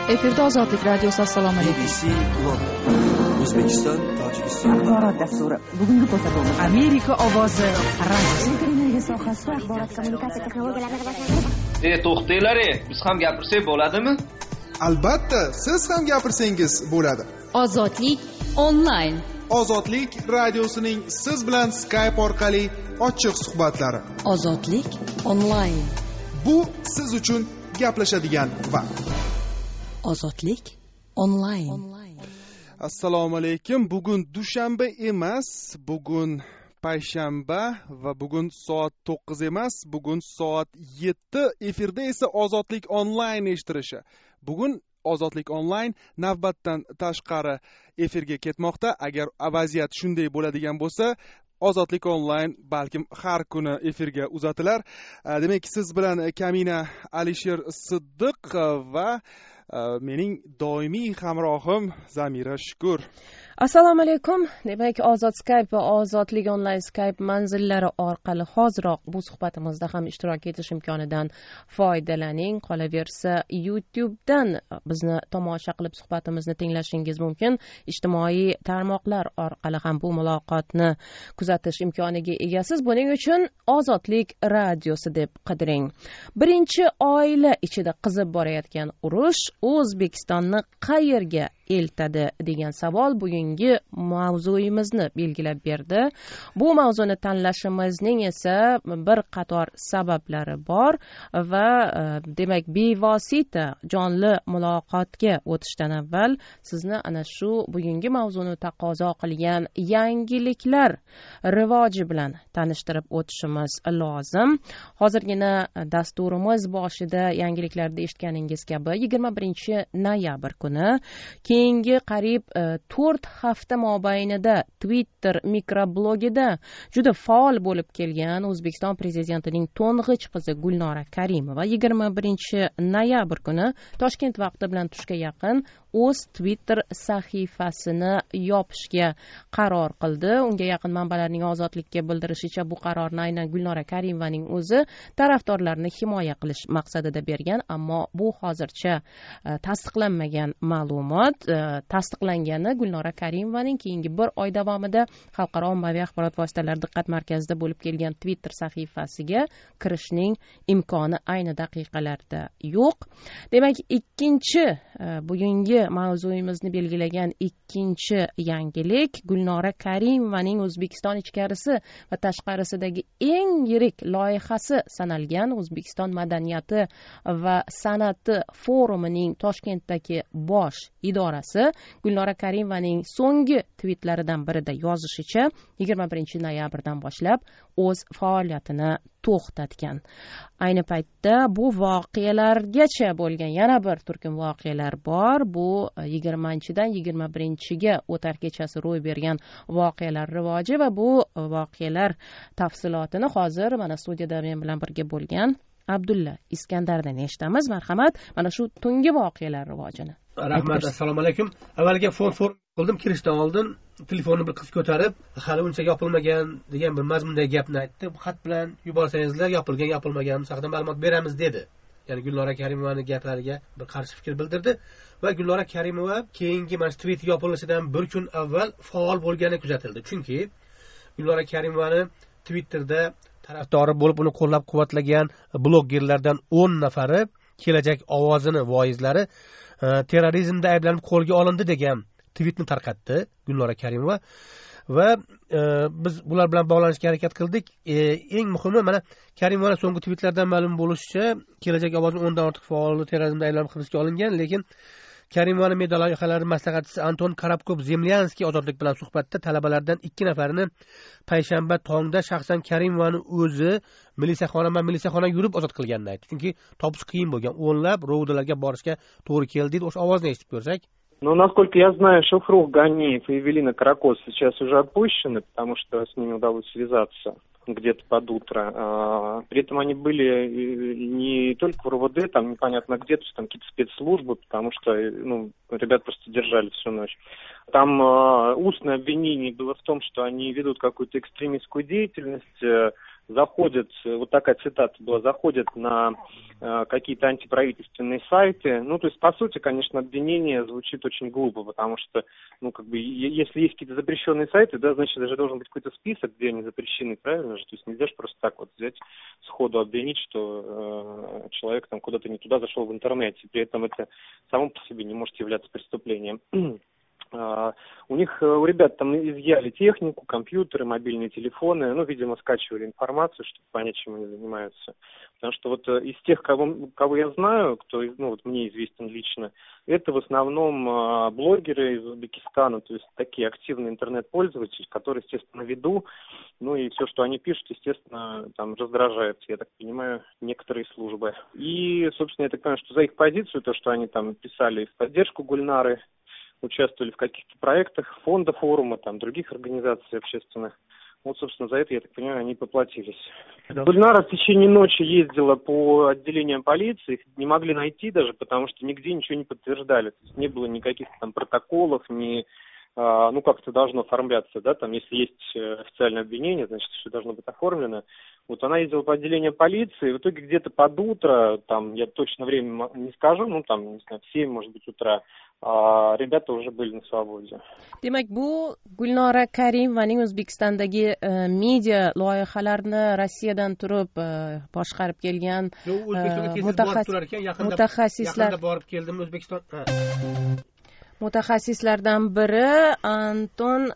Efirda Ozodlik radiosi. Assalomu alaykum. BBC London, O'zbekiston, Tojikiston. Axborot dasturi. Bugungi ko'rsatuv Amerika ovozi radiosi. Televiziya sohasida axborot kommunikatsiya texnologiyalari to'xtanglar, biz ham gapirsak bo'ladimi? Albatta, siz ham gapirsangiz bo'ladi. Ozodlik onlayn. Ozodlik radiosining siz bilan Skype orqali ochiq suhbatlari. Ozodlik onlayn. Bu siz uchun gaplashadigan vaqt. Ozodlik onlayn. Assalomu alaykum. Bugun dushanba emas, bugun payshanba va bugun soat 9 emas, bugun soat 7. Efirda esa Ozodlik onlayn eshitilishi. Bugun Ozodlik onlayn navbatdan tashqari efirga ketmoqda. Agar vaziyat shunday bo'ladigan bo'lsa, Ozodlik onlayn balkim har kuni efirga uzatilar. Demak, siz bilan Kamina Alisher Siddiq va mening doimiy hamrohim Zamira Shukur. Assalomu alaykum. Demak, Ozod Skype va Ozodlik onlayn Skype manzillari orqali hoziroq bu suhbatimizda ham ishtirok etish imkonidan foydalaning. Qolaversa, YouTube'dan bizni tomosha qilib suhbatimizni tinglashingiz mumkin. Ijtimoiy tarmoqlar orqali ham bu muloqotni kuzatish imkoniga egasiz. Buning uchun Ozodlik radiosi deb qidiring. Birinchi oila ichida qizib borayotgan urush O'zbekistonni qayerga eltadi degan savol bugungi mavzuyimizni belgilab berdi. Bu mavzuni tanlashimizning esa bir qator sabablari bor va demak bevosita jonli muloqotga o'tishdan avval sizni ana shu bugungi mavzuni taqozo qilgan yangiliklar rivoji bilan tanishtirib o'tishimiz lozim. Hozirgina dasturimiz boshida yangiliklarda eshitganingiz kabi 21-noyabr kuni keyingi qariyb 4 hafta mobaynida Twitter mikroblogida juda faol bo'lib kelgan O'zbekiston prezidentining to'ng'ich qizi Gulnora Karimova 21-noyabr kuni Toshkent vaqti bilan tushga yaqin o'z Twitter sahifasini yopishga qaror qildi. Unga yaqin manbalarning Ozodlikka bildirishicha bu qarorni aynan Gulnora Karimovaning o'zi tarafdorlarini himoya qilish maqsadida bergan, ammo bu hozircha tasdiqlanmagan ma'lumot. Tasdiqlangani Gulnora Karimovaning keyingi bir oy davomida xalqaro ommaviy axborot vositalari diqqat markazida bo'lib kelgan Twitter sahifasiga kirishning imkoni ayni daqiqalarda yo'q. Demak, ikkinchi bugungi mavzuyimizni belgilagan ikkinchi yangilik Gulnora Karimovaning O'zbekiston ichkarisi va tashqarisidagi eng yirik loyihasi sanalgan O'zbekiston madaniyati va san'ati forumining Toshkentdagi bosh idorasi Gulnora Karimovaning so'nggi tweetlaridan birida yozishicha 21-noyabrdan boshlab o'z faoliyatini to'xtatgan. Ayni paytda bu voqealargacha bo'lgan yana bir turkum voqealar bor. Bu 20-dan 21-ga o'tar kechasi ro'y bergan voqealar rivoji va bu voqealar tafsilotini hozir mana studiyada men bilan birga bo'lgan Abdulla Iskandardan eshitamiz. Marhamat, mana shu tungi voqealar rivojini. Rahmat, assalomu alaykum. Avvaliga fon qildim, kirishdan oldin telefonni bir qiz ko'tarib, hali uncha yopilmagan degan bir mazmundagi gapni aytdi. Xat bilan yuborsangizlar, yopilgan, yopilmagan haqida ma'lumot beramiz dedi. Ya'ni Gulnora Karimovaning gaplariga bir qarshi fikr bildirdi va Gulnora Karimova keyingi mana tweet yopilishidan bir kun avval faol bo'lgani kuzatildi. Chunki Gulnora Karimovani Twitterda tarafdori bo'lib uni qo'llab-quvvatlagan bloggerlardan 10 nafari kelajak ovozini voizlari terrorizmda ayblanib qo'lga olindi degan tweetni tarqatdi Gulnora Karimova va biz bular bilan bog'lanishga harakat qildik. Eng muhimi mana Karimova so'nggi tweetlardan ma'lum bo'lishicha kelajak ovozning 10 dan ortiq faoli terrorizmda ayblanib hibsga olingan, lekin Karimovaning media loyihalari maslahatchisi Anton Karabkov-Zemlyanskiy Ozodlik bilan suhbatda talabalardan 2 nafarini payshanba tongda shaxsan Karimovani o'zi militsiyaxona yurib ozod qilganini aytdi. Chunki topish qiyin bo'lgan, o'nlab rovdalarga borishga to'g'ri keldi deydi. O'sha ovozni eshitib ko'rsak. Ну, насколько я знаю, Шухрух, Ганиев и Эвелина Каракос сейчас уже отпущены, потому что с ними удалось связаться где-то под утро. При этом они были не только в РУВД, там непонятно где, то есть там какие-то спецслужбы, потому что, ребят просто держали всю ночь. Там устное обвинение было в том, что они ведут какую-то экстремистскую деятельность, заходят, вот такая цитата была, заходят на какие-то антиправительственные сайты. Ну, то есть, по сути, конечно, обвинение звучит очень глупо, потому что, ну, как бы, если есть какие-то запрещенные сайты, да, значит, даже должен быть какой-то список, где они запрещены, правильно же? То есть, нельзя же просто так вот взять, сходу обвинить, что человек там куда-то не туда зашел в интернете, при этом это само по себе не может являться преступлением. У них, у ребят там изъяли технику, компьютеры, мобильные телефоны, ну, видимо, скачивали информацию, чтобы понять, чем они занимаются. Потому что вот из тех, кого я знаю, кто, ну, вот мне известен лично, это в основном блогеры из Узбекистана, то есть такие активные интернет-пользователи, которые, естественно, на виду, ну, и все, что они пишут, естественно, там раздражает, я так понимаю, некоторые службы. И, собственно, я так понимаю, что за их позицию, то, что они там писали в поддержку Гульнары, участвовали в каких-то проектах фонда, форума, там, других организаций общественных. Вот, собственно, за это, я так понимаю, они поплатились. Да. Гульнара в течение ночи ездила по отделениям полиции, их не могли найти даже, потому что нигде ничего не подтверждали. То есть не было никаких там протоколов, ну, как это должно оформляться, да, там, если есть официальное обвинение, значит, все должно быть оформлено. Вот она ездила по отделению полиции, в итоге где-то под утро, там, я точно время не скажу, ну, там, не знаю, в 7, может быть, утра, rебята уже были на свободе. Demak, bu Gulnora Karimovaning O'zbekistondagi media loyihalarni Rossiyadan turib boshqarib kelgan mutaxassislardan biri Anton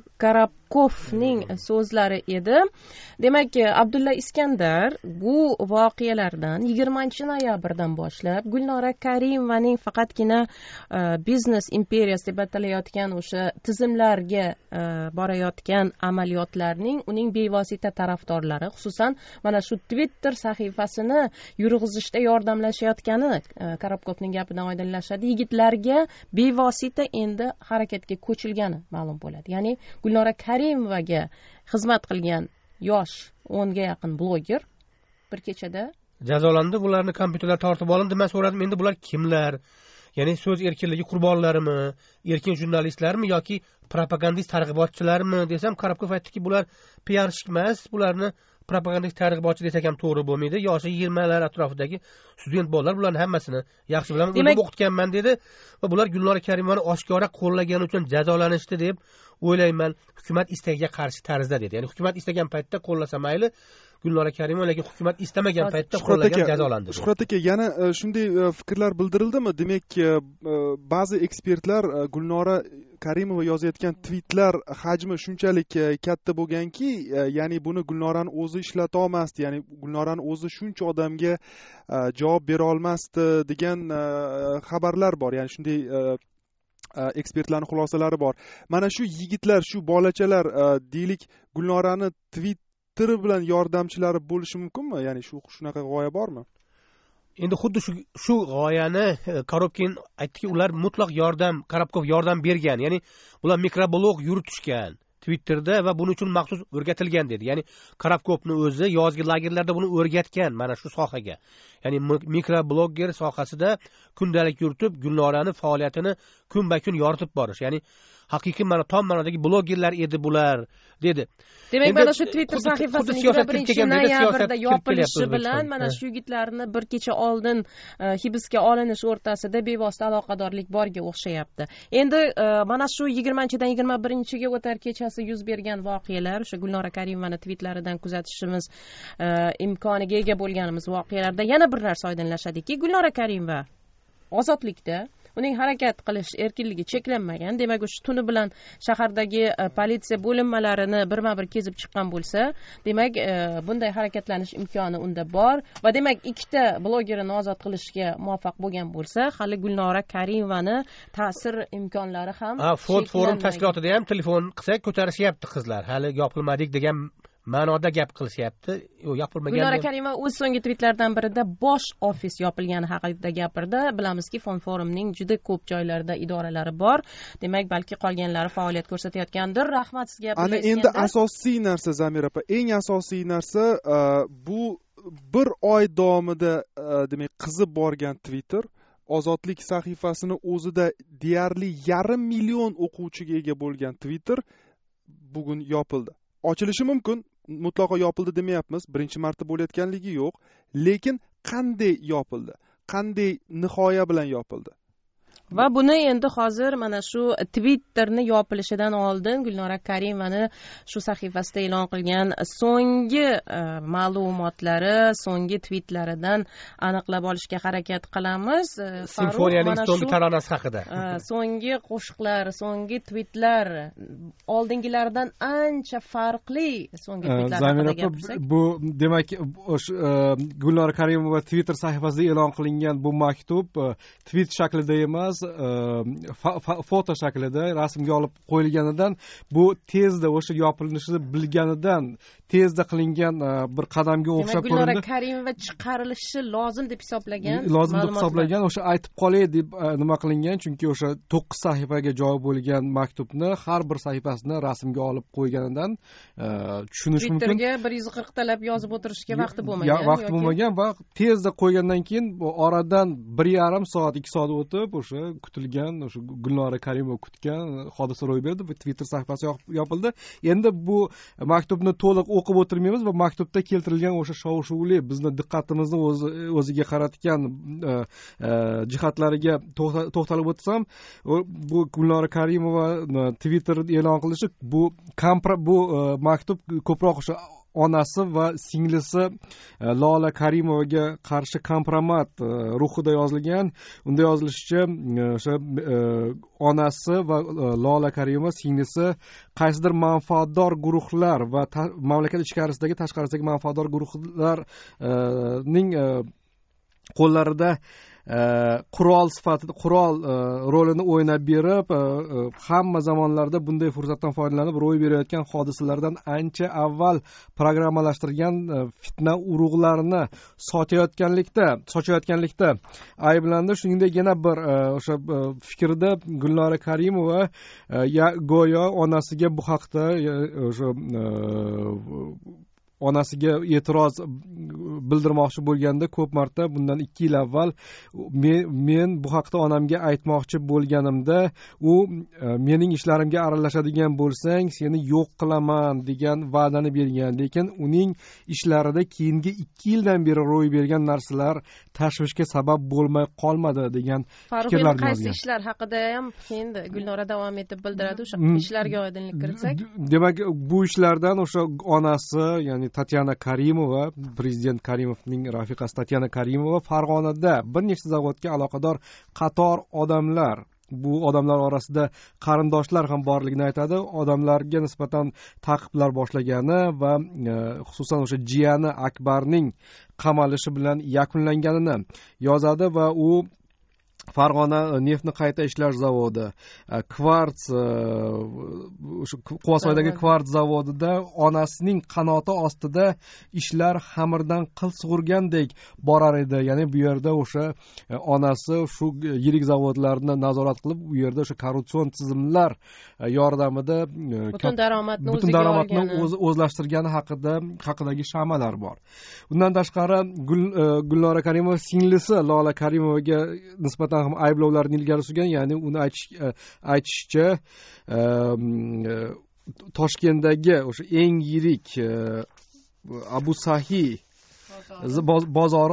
Karabkovning so'zlari edi. Demak, Abdulla Iskandar bu voqealardan 20 noyabrdan boshlab Gulnora Karimovaning faqatgina biznes imperiyasi deb atalayotgan o'sha tizimlarga borayotgan amaliyotlarning uning bevosita tarafdorlari, xususan mana shu Twitter sahifasini yurg'izishda yordamlashayotgani Karabkovning gapidan oydinlashadi. Yigitlarga bevosita endi harakatga ko'chilgani ma'lum bo'ladi. Ya'ni Gulnora Karimovaga xizmat qilgan yosh 10 ga yaqin bloger bir kechada jazolandi. Bularni kompyuterlar tortib olindi. Men so'radim, endi bular kimlar? Ya'ni so'z erkinligi qurbonlarimi, erkin jurnalistlarmi yoki propagandist targ'ibotchilarmi desam, Karabkov aytdiki, bular PR-shik emas, bularni propagandist targ'ibotchi desak ham to'g'ri bo'lmaydi. Yoshi 20lar atrofidagi student bolalar, bularning hammasini yaxshi bilaman, o'zim o'qitganman dedi va bular Gulnora Karimovani oshkora qo'llagani uchun jazolanishdi deb o'ylayman, hukumat istagiga qarshi tarzda dedi. Ya'ni hukumat istagan paytda qo'llasa mayli, Gulnora Karimova lekin hukumat istamagan paytda qo'llagan jazolandi. Shuhrat aka, yana shunday fikrlar bildirildimi? Demak, ba'zi ekspertlar Gulnora Karimova yozayotgan tweetlar hajmi shunchalik katta bo'lganki, ya'ni buni Gulnorani o'zi ishlata olmasdi, ya'ni Gulnorani o'zi shuncha odamga javob bera olmasdi degan xabarlar bor. Ya'ni shunday ekspertlarning xulosalari bor. Mana shu yigitlar, shu bolachalar deylik Gulnorani Twitter bilan yordamchilari bo'lishi mumkinmi? Ya'ni shunaqa g'oya bormi? Endi xuddi shu g'oyani Karobkin aytdiki, ular mutlaq Karabkov yordam bergan. Ya'ni ular mikroblog yuritishgan Twitterda va buning uchun maxsus o'rgatilgan dedi. Ya'ni Karabkovni o'zi yozgi lagerlarda buni o'rgatgan mana shu sohaga. Ya'ni mikroblogger sohasida kundalik yuritib, Gulnorani faoliyatini kun-kun yoritib borish. Ya'ni haqiqiy tom ma'nodagi blogerlar edi bular dedi. Demak, mana shu Twitter sahifasining 1-noyabrda yopilishi bilan mana shu yigitlarni bir kecha oldin hibsga olinish o'rtasida bevosita aloqadorlik borga o'xshayapti. Endi mana shu 20-dan 21-ga o'tar kechasi yuz bergan voqealar, o'sha Gulnora Karimovani tweetlaridan kuzatishimiz imkoniga ega bo'lganimiz voqealarda yana bir narsa oydinlashadiki, Gulnora Karimova ozodlikda, uning harakat qilish erkinligi cheklanmagan. Demak, o'sha tuni bilan shahardagi politsiya bo'linmalarini birma-bir kezib chiqqan bo'lsa, demak, bunday harakatlanish imkoni unda bor va demak, ikkita blogerini ozod qilishga muvaffaq bo'lgan bo'lsa, hali Gulnora Karimovani ta'sir imkonlari ham forum tashkilotida ham telefon qilsak ko'tarishyapti qizlar. Hali yopilmadik degan ma'noda gap qilishyapti. Yopilmagan. Gulnora Karimova o'z so'nggi tweetlaridan birida bosh ofis yopilgani haqida gapirdi. Bilamizki, Fond Forumning juda ko'p joylarda idoralari bor. Demak, balki qolganlari faoliyat ko'rsatayotgandir. Rahmat sizga. Ana endi asosiy narsa, Zamira opa, eng asosiy narsa bu bir oy davomida demak qizib borgan Twitter ozodlik sahifasini o'zida deyarli 500 million o'quvchiga ega bo'lgan Twitter bugun yopildi. Ochilishi mumkin, mutlaqo yopildi demayapmiz, birinchi marta bo'layotganligi yo'q, lekin qanday yopildi, qanday nihoya bilan yopildi? Va buni endi hozir mana shu Twitterni yopilishidan oldin Gulnora Karimovaning shu sahifasida e'lon qilgan so'nggi ma'lumotlari, so'nggi tweetlaridan aniqlab olishga harakat qilamiz. Simfoniyaning so'nggi taronasi haqida. So'nggi qo'shiqlar, so'nggi tweetlar oldingilaridan ancha farqli so'nggi tweetlar haqida gapirsak. Bu demak Gulnora Karimova Twitter sahifasida e'lon qilingan bu maktub tweet shaklida emas, foto shaklida rasmga olib qo'yilganidan, bu tezda o'sha yopilishini bilganidan tezda qilingan bir qadamga o'xshab ko'rindi. Gulnora Karimova chiqarilishi lozim deb hisoblagan. O'sha aytib qolay deb nima qilingan, chunki o'sha 9 sahifaga joy bo'lgan maktubni har bir sahifasini rasmga olib qo'yganidan tushunish mumkin. Twitterga 140 talab yozib o'tirishga vaqti bo'lmagan. Vaqti bo'lmagan va tezda qo'ygandan keyin oradan 1,5 soat, 2 soat o'tib o'sha kutilgan, o'sha Gulnora Karimova kutgan hodisa ro'y berdi. Bu Twitter sahifasi yopildi. Endi bu maktubni to'liq o'qib o'tirmaymiz va maktubda keltirilgan o'sha shov-shuvli bizni diqqatimizni o'ziga qaratgan jihatlariga to'xtalib o'tsam, bu Gulnora Karimova Twitter e'lon qilishi, bu maktub ko'proq o'sha onasi va singlisi Lola Karimovaga qarshi kompromat ruhida yozilgan. Unda yozilishicha, o'sha onasi va Lola Karimova singlisi qaysidir manfaatdor guruhlar va mamlakat ichkarisidagi, tashqarisidagi manfaatdor guruhlarning qo'llarida qurol sifatida rolini o'ynab berib, hamma zamonlarda bunday fursatdan foydalanib ro'y berayotgan hodisalardan ancha avval programmalashtirgan fitna urug'larini sochayotganlikda ayblandi. Shuningdek, yana bir o'sha fikrda Gulnora Karimova go'yo onasiga bu haqda o'sha onasiga e'tiroz bildirmoqchi bo'lganda, ko'p marta bundan 2 yil avval men bu haqda onamga aytmoqchi bo'lganimda, u mening ishlarimga aralashadigan bo'lsang seni yo'q qilaman degan va'dani bergan, lekin uning ishlarida keyingi 2 yildan beri ro'y bergan narsalar tashvishga sabab bo'lmay qolmadi degan fikrlarni yozgan. Qaysi ishlar haqida ham endi Gulnora davom etib bildiradi. O'sha ishlarga oydinlik kiritsak, demak bu ishlardan o'sha onasi, ya'ni Tatyana Karimova, prezident Karimovning rafiqasi Tatyana Karimova Farg'onada bir nechta zavodga aloqador qator odamlar, bu odamlar orasida qarindoshlar ham borligini aytadi, odamlarga nisbatan ta'qiblar boshlagani va xususan o'sha jiyani Akbarning qamalishi bilan yakunlanganini yozadi va u Farg'ona neftni qayta ishlash zavodi, kvarts, Quvasoydagi kvarts zavodida onasining qanoti ostida ishlar xamirdan qil sug'urgandek borar edi. Ya'ni bu yerda o'sha onasi shu yirik zavodlarni nazorat qilib, u yerda o'sha korrupsion tizimlar yordamida butun daromadni o'zlashtirgani haqidagi shamalar bor. Bundan tashqari Gulnora Karimova singlisi Lola Karimovaga nisbatan ham ayblovlarni ilgari surgan, ya'ni uni aytishicha Toshkentdagi o'sha eng yirik Abu Sahi bozori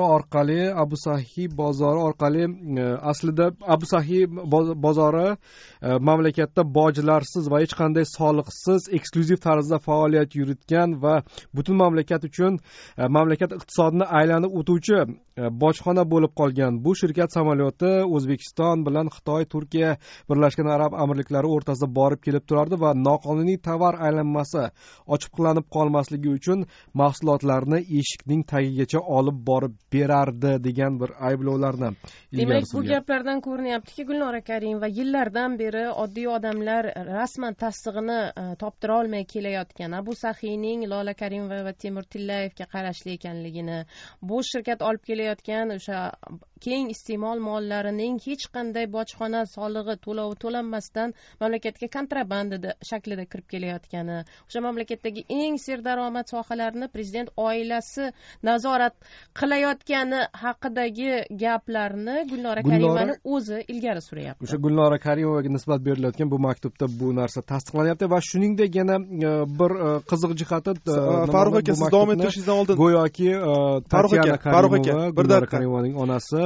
orqali aslida Abu Sahi bozori mamlakatda bojlarsiz va hech qanday soliqsiz eksklyuziv tarzda faoliyat yuritgan va butun mamlakat uchun mamlakat iqtisodini aylanib o'tuvchi bojxona bo'lib qolgan. Bu shirkat samolyoti O'zbekiston bilan Xitoy, Turkiya, Birlashgan Arab Amirliklari o'rtasida borib kelib turardi va noqonuniy tovar aylanmasi ochiqlanib qolmasligi uchun mahsulotlarni eshikning tagigacha olib borib berardi degan bir ayblovlarni ilgari surgan. Demak, bu gaplardan ko'rinyaptiki, Gulnora Karimova yillardan beri oddiy odamlar rasman tasdig'ini toptira olmay kelayotgan Abu Sahining Lola Karimova va Temur Tillayevga qarashli ekanligini, bu shirkat olib kelayotgan o'sha keng iste'mol mollarining hech qanday bojxona solig'i to'lovi to'lanmasdan mamlakatga kontrabanda shaklida kirib kelayotgani, o'sha mamlakatdagi eng serdaromad sohalarni prezident oilasi nazorat qilayotgani haqidagi gaplarni Gulnora Karimovaning o'zi ilgari suryapti. O'sha Gulnora Karimovaga nisbat berilayotgan bu maktubda bu narsa tasdiqlanyapti va shuningdek yana bir qiziq jihati Farruh aka, siz davom ettirishingizdan oldin go'yoki Tatyana Karimova, Gulnora Karimovaning onasi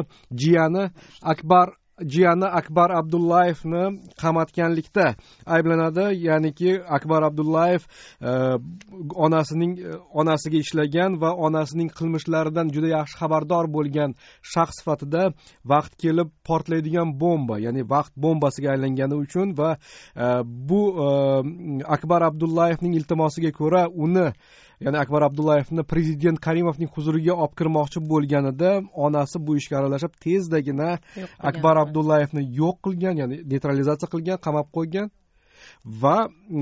jiyani Akbar Abdullayevni qamatganlikda ayblanadi. Ya'niki Akbar Abdullayev onasiga ishlagan va onasining qilmishlaridan juda yaxshi xabardor bo'lgan shaxs sifatida vaqt kelib portlaydigan bomba, ya'ni vaqt bombasiga aylangani uchun va bu Akbar Abdullayevning iltimosiga ko'ra uni, ya'ni Akbar Abdullayevni prezident Karimovning huzuriga olib kirmoqchi bo'lganida onasi bu ishga aralashib tezdagina Akbar Abdullayevni yo'q qilgan, ya'ni neutralizatsiya qilgan, qamab qo'ygan va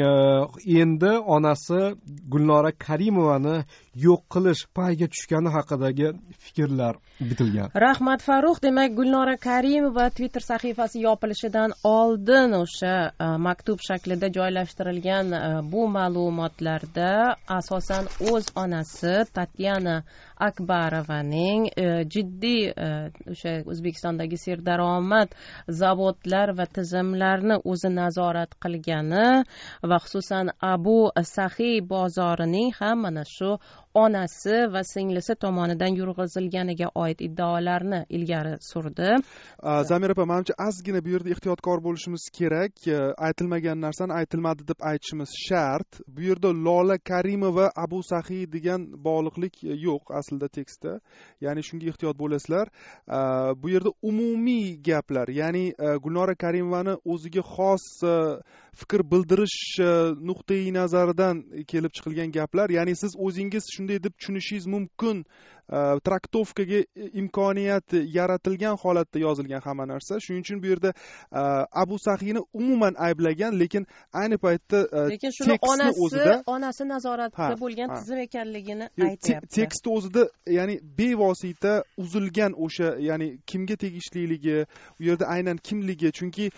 endi onasi Gulnora Karimovani yo'q qilish payiga tushgani haqidagi fikrlar bitilgan. Rahmat Farruh. Demak, Gulnora Karimova Twitter sahifasi yopilishidan oldin o'sha maktub shaklida joylashtirilgan bu ma'lumotlarda asosan o'z onasi Tatyana Akbarovaning jiddiy o'sha O'zbekistondagi serdaromad zavodlar va tizimlarni o'zi nazorat qilgani va xususan Abu Sahiy bozorining ham mana shu onasi va singlisi tomonidan yurg'izilganiga oid iddaolarni ilgari surdi. Zamira opa, menimcha ozgina bu yerda ehtiyotkor bo'lishimiz kerak. Aytilmagan narsani aytilmadi deb aytishimiz shart. Bu yerda Lola Karimova Abu Sahiy degan bog'liqlik yo'q aslida tekstda. Ya'ni shunga ehtiyot bo'lasizlar. Bu yerda umumiy gaplar, ya'ni Gulnora Karimovani o'ziga xos fikr bildirish nuqtai nazaridan kelib chiqilgan gaplar. Ya'ni siz o'zingiz shunday deb tushunishingiz mumkin, traktovkaga imkoniyat yaratilgan holatda yozilgan hamma narsa. Shuning uchun bu yerda Abu Sahiyni umuman ayblagan, lekin ayni paytda tekstni o'zida onasi nazoratda bo'lgan tizim ekanligini aytyapti. Tekstni o'zida, ya'ni bevosita uzilgan o'sha, ya'ni kimga tegishliligi, u yerda aynan kimligi, chunki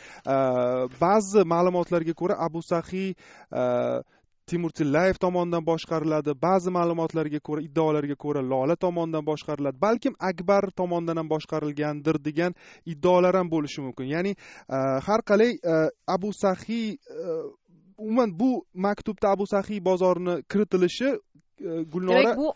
ba'zi ma'lumotlarga ko'ra Abu Sahiy Timur Tillayev tomonidan boshqariladi, ba'zi ma'lumotlarga ko'ra, iddaolarga ko'ra Lola tomonidan boshqariladi, balkim Akbar tomonidan ham boshqarilgandir degan iddaolar ham bo'lishi mumkin. Ya'ni har qalay Abu Sahiy, umuman bu maktubda Abu Sahiy bozorini kiritilishi Gulnora bu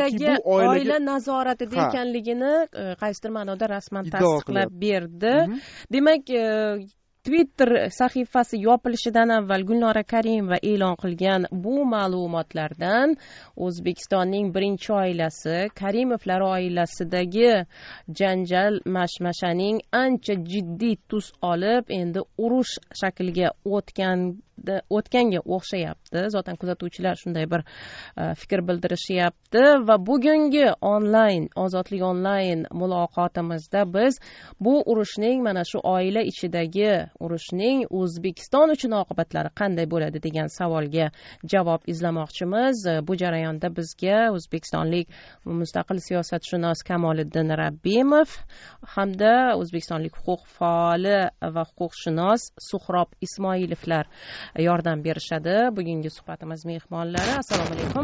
oila nazoratida ekanligini qaysidir ma'noda rasman tasdiqlab berdi. Demak, Twitter sahifasi yopilishidan avval Gulnora Karimova e'lon qilgan bu ma'lumotlardan O'zbekistonning birinchi oilasi, Karimovlar oilasidagi janjal mashmashaning ancha jiddiy tus olib, endi urush shakliga o'tganga o'xshayapti. Zotan kuzatuvchilar shunday bir fikr bildirishyapti va bugungi Ozodlik onlayn muloqotimizda biz bu urushning, mana shu oila ichidagi urushning O'zbekiston uchun oqibatlari qanday bo'ladi degan savolga javob izlamoqchimiz. Bu jarayonda bizga o'zbekistonlik mustaqil siyosatshunos Kamoliddin Rabbimov hamda o'zbekistonlik huquq faoli va huquqshunos Suhrob Ismoilovlar yordam berishadi. Bugungi suhbatimiz mehmonlari. Assalomu alaykum.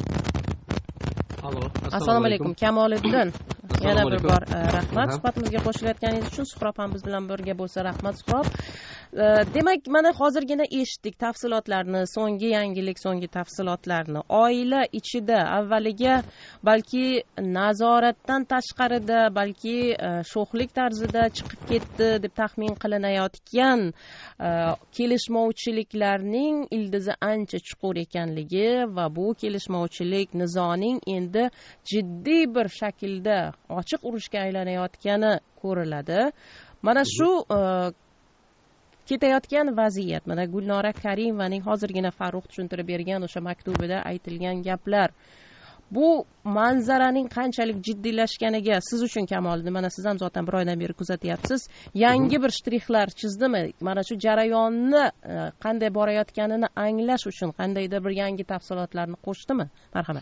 Assalomu alaykum Kamoliddin. Yana bir bor rahmat suhbatimizga qo'shilayotganingiz uchun. Suhrob ham biz bilan birga bo'lsa rahmat Suhrob. Demak, mana hozirgina eshitdik tafsilotlarni, so'nggi yangilik, so'nggi tafsilotlarni. Oila ichida avvaliga balki nazoratdan tashqarida, balki sho'xlik tarzida chiqib ketdi deb taxmin qilinayotgan kelishmovchiliklarning ildizi ancha chuqur ekanligi va bu kelishmovchilik nizoning endi jiddiy bir shaklda ochiq urushga aylanayotgani ko'riladi. Mana shu ketayotgan vaziyat, mana Gulnora Karimovaning hozirgina Farruh tushuntirib bergan o'sha maktubida aytilgan gaplar, bu manzaraning qanchalik jiddiylashganiga siz uchun Kamoliddin, mana siz ham zotan bir oydan beri kuzatyapsiz, yangi bir shtrixlar chizdimi? Mana shu jarayonni qanday borayotganini anglash uchun qandaydir bir yangi tafsilotlarni qo'shdimi? Marhamat.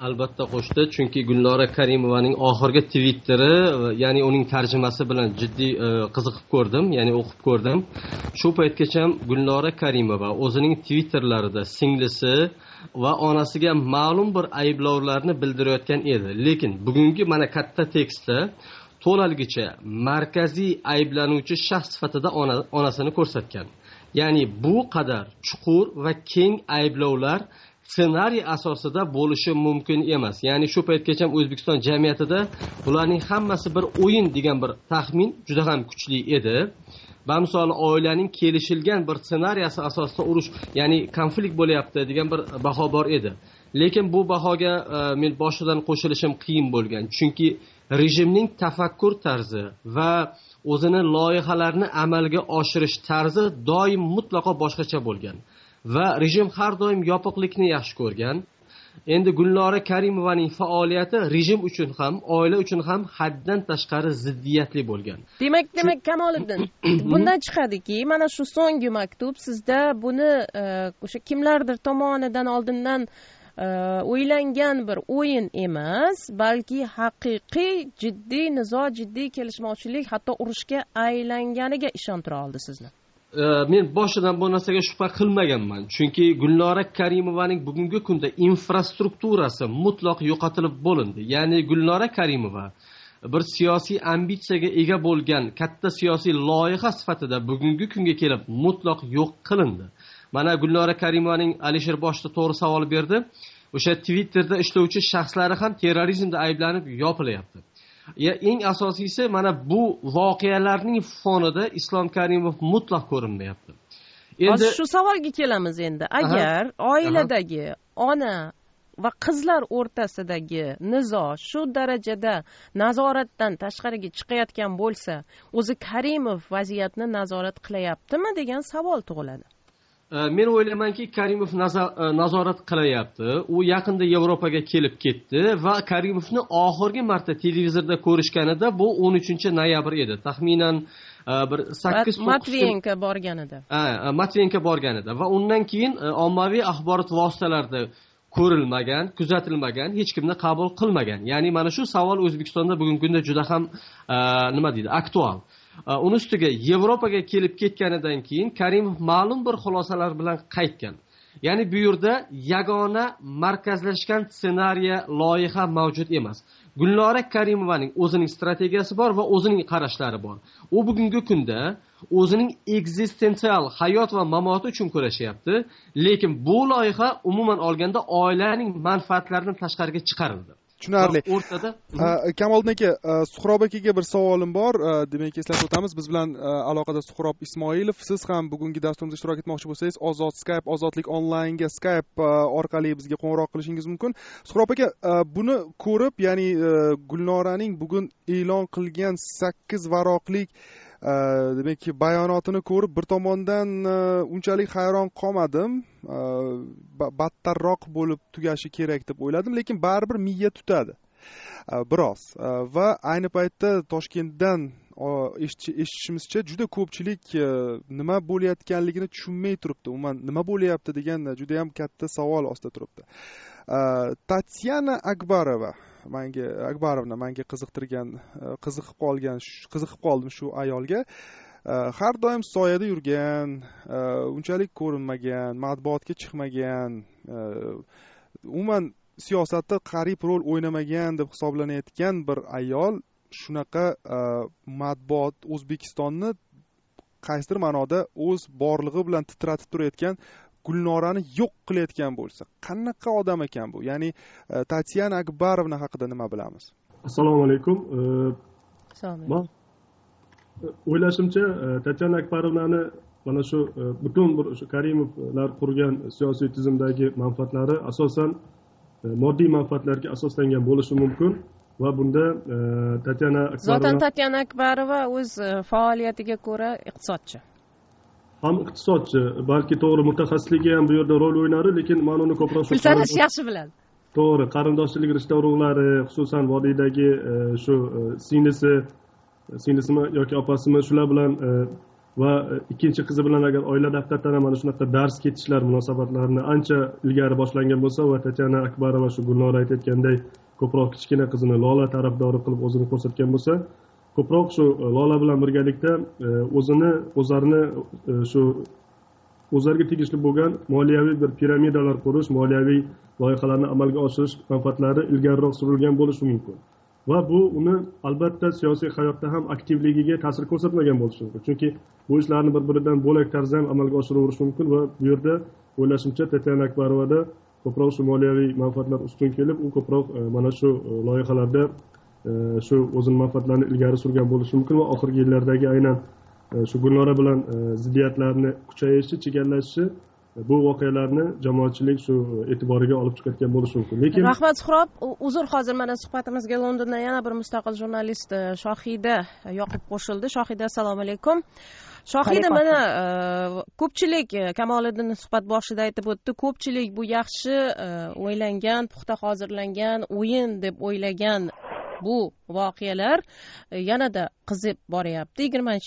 albatta qo'shdi, chunki Gulnora Karimovaning oxirgi Twitteri, ya'ni uning tarjimasi bilan jiddiy qiziqib ko'rdim, ya'ni o'qib ko'rdim. Shu paytgacha Gulnora Karimova o'zining Twitterlarida singlisi va onasiga ma'lum bir ayblovlarni bildirayotgan edi. Lekin bugungi mana katta tekstda to'laligicha markaziy ayblanuvchi shaxs sifatida onasini ko'rsatgan. Ya'ni bu qadar chuqur va keng ayblovlar ssenariy asosida bo'lishi mumkin emas. Ya'ni shu paytgacha O'zbekiston jamiyatida bularning hammasi bir o'yin degan bir taxmin juda ham kuchli edi. Bamisol oilaning kelishilgan bir ssenariyasi asosida urush, ya'ni konflikt bo'lyapti degan bir baho bor edi. Lekin bu bahoga men boshidan qo'shilishim qiyin bo'lgan. Chunki rejimning tafakkur tarzi va o'zini loyihalarni amalga oshirish tarzi doim mutlaqo boshqacha bo'lgan. Va rejim har doim yopiqlikni yaxshi ko'rgan. Endi Gulnora Karimovaning faoliyati rejim uchun ham, oila uchun ham haddan tashqari ziddiyatli bo'lgan. Demak Kamoliddin, bundan chiqadiki, mana shu so'nggi maktub sizda buni o'sha kimlardir tomonidan oldindan o'ylangan bir o'yin emas, balki haqiqiy jiddiy nizo, jiddiy kelishmovchilik, hatto urushga aylanganiga ishontira oldi sizni. Men boshidan bu narsaga shubha qilmaganman. Chunki Gulnora Karimovaning bugungi kunda infrastrukturasi mutlaq yo'qotilib bo'lindi. Ya'ni Gulnora Karimova bir siyosiy ambitsiyaga ega bo'lgan katta siyosiy loyiha sifatida bugungi kunga kelib mutlaq yo'q qilindi. Mana Gulnora Karimovaning Alisher boshida to'g'ri savol berdi. O'sha Twitterda ishlovchi shaxslari ham terrorizmda ayblanib yopilyapti. Eng asosiysi mana bu voqealarning fonida Islom Karimov mutlaq ko'rinmayapti. Endi shu savolga kelamiz endi. Agar oiladagi ona va qizlar o'rtasidagi nizo shu darajada nazoratdan tashqariga chiqayotgan bo'lsa, o'zi Karimov vaziyatni nazorat qilyaptimi degan savol tug'iladi. Men o'ylaymanki, Karimov nazorat qilyapti. U yaqinda Yevropaga kelib ketdi va Karimovni oxirgi marta televizorda ko'rishganida bu 13-noyabr edi. Taxminan bir 8-9 Matviyenko borganida. Matviyenko borganida va undan keyin ommaviy axborot vositalarida ko'rilmagan, kuzatilmagan, hech kimni qabul qilmagan. Ya'ni mana shu savol O'zbekistonda bugungi kunda juda ham aktual. Uni ustiga Yevropaga kelib ketganidan keyin Karimov ma'lum bir xulosalar bilan qaytgan. Ya'ni bu yerda yagona markazlashgan ssenariy loyiha mavjud emas. Gulnora Karimovaning o'zining strategiyasi bor va o'zining qarashlari bor. U bugungi kunda o'zining ekzistensial hayot va mamoti uchun kurashyapti, lekin bu loyiha umuman olganda oilaning manfaatlaridan tashqariga chiqarildi. Tushunarli. Kamoliddin aka, Suhrob akaga bir savolim bor. Demak, eslatib o'tamiz, biz bilan aloqada Suhrob Ismoilov. Siz ham bugungi dasturimizda ishtirok etmoqchi bo'lsangiz, Ozod Skype, Ozodlik onlaynga Skype orqali bizga qo'ng'iroq qilishingiz mumkin. Suhrob aka, buni ko'rib, ya'ni Gulnoraning bugun e'lon qilgan 8 varoqlik demak bayonotini ko'rib bir tomondan unchalik hayron qolmadim, battarroq bo'lib tugashi kerak deb o'yladim, lekin baribir miya tutadi biroz. Va ayni paytda Toshkentdan eshitishimizcha juda ko'pchilik nima bo'layotganligini tushunmay turibdi. Umuman nima bo'layapti degan juda ham katta savol ostida turibdi. Tatyana Akbarovna menga qiziqib qoldim shu ayolga. Har doim soyada yurgan, unchalik ko'rinmagan, matbuotga chiqmagan, umuman siyosatda qariyb rol o'ynamagan deb hisoblanayotgan bir ayol shunaqa matbuot O'zbekistonni qaysidir ma'noda o'z borlig'i bilan titratib turayotgan Gulnorani yo'q qilayotgan bo'lsa, qanaqa odam ekan bu? Ya'ni Tatyana Akbarovna haqida nima bilamiz? Assalomu alaykum. O'ylashimcha, Tatyana Akbarovnani mana shu butun bir Karimovlar qurgan siyosiy tizimdagi manfaatlari asosan moddiy manfaatlarga asoslangan bo'lishi mumkin va bunda Tatyana Akbarova o'z faoliyatiga ko'ra iqtisodchi. Ham iqtisodchi, balki to'g'ri mutaxassisligi ham bu yerda rol o'ynadi, lekin men uni ko'proq shu yaxshi biladi. To'g'ri, qarindoshchilik rishta urug'lari, xususan vodiydagi shu singlisimi yoki opasimi shular bilan va ikkinchi qizi bilan agar oilada haqiqatdan ham mana shunaqa dars ketishlar munosabatlarini ancha ilgari boshlangan bo'lsa va Tatyana Akbarova shu Gulnora aytayotganday ko'proq kichkina qizini Lola tarafdori qilib o'zini ko'rsatgan bo'lsa, ko'proq shu Lola bilan birgalikda o'zlarini shu o'zlariga tegishli bo'lgan moliyaviy bir piramidalar qurish, moliyaviy loyihalarni amalga oshirish manfaatlari ilgariroq surilgan bo'lishi mumkin. Va bu uni albatta siyosiy hayotda ham aktivligiga ta'sir ko'rsatmagan bo'lishi mumkin. Chunki bu ishlarni bir-biridan bo'lak tarzda ham amalga oshiraverish mumkin va bu yerda o'ylashimcha Tatyana Akbarovada ko'proq shu moliyaviy manfaatlar ustun kelib, u ko'proq mana shu loyihalarda shu o'zini manfaatlarini ilgari surgan bo'lishi mumkin va oxirgi yillardagi aynan shu Gulnora bilan ziddiyatlarni kuchayishi, chigallashishi bu voqealarni jamoatchilik shu e'tiboriga olib chiqayotgan bo'lishi mumkin. Lekin rahmat Suhrob, uzr, hozir mana suhbatimizga Londondan yana bir mustaqil jurnalist Shohida Yoqub qo'shildi. Shohida, assalomu alaykum. Shohida, mana ko'pchilik Kamoliddin suhbat boshida aytib o'tdi, ko'pchilik bu yaxshi o'ylangan, puxta hozirlangan o'yin deb o'ylagan bu voqealar yanada qizib boryapti.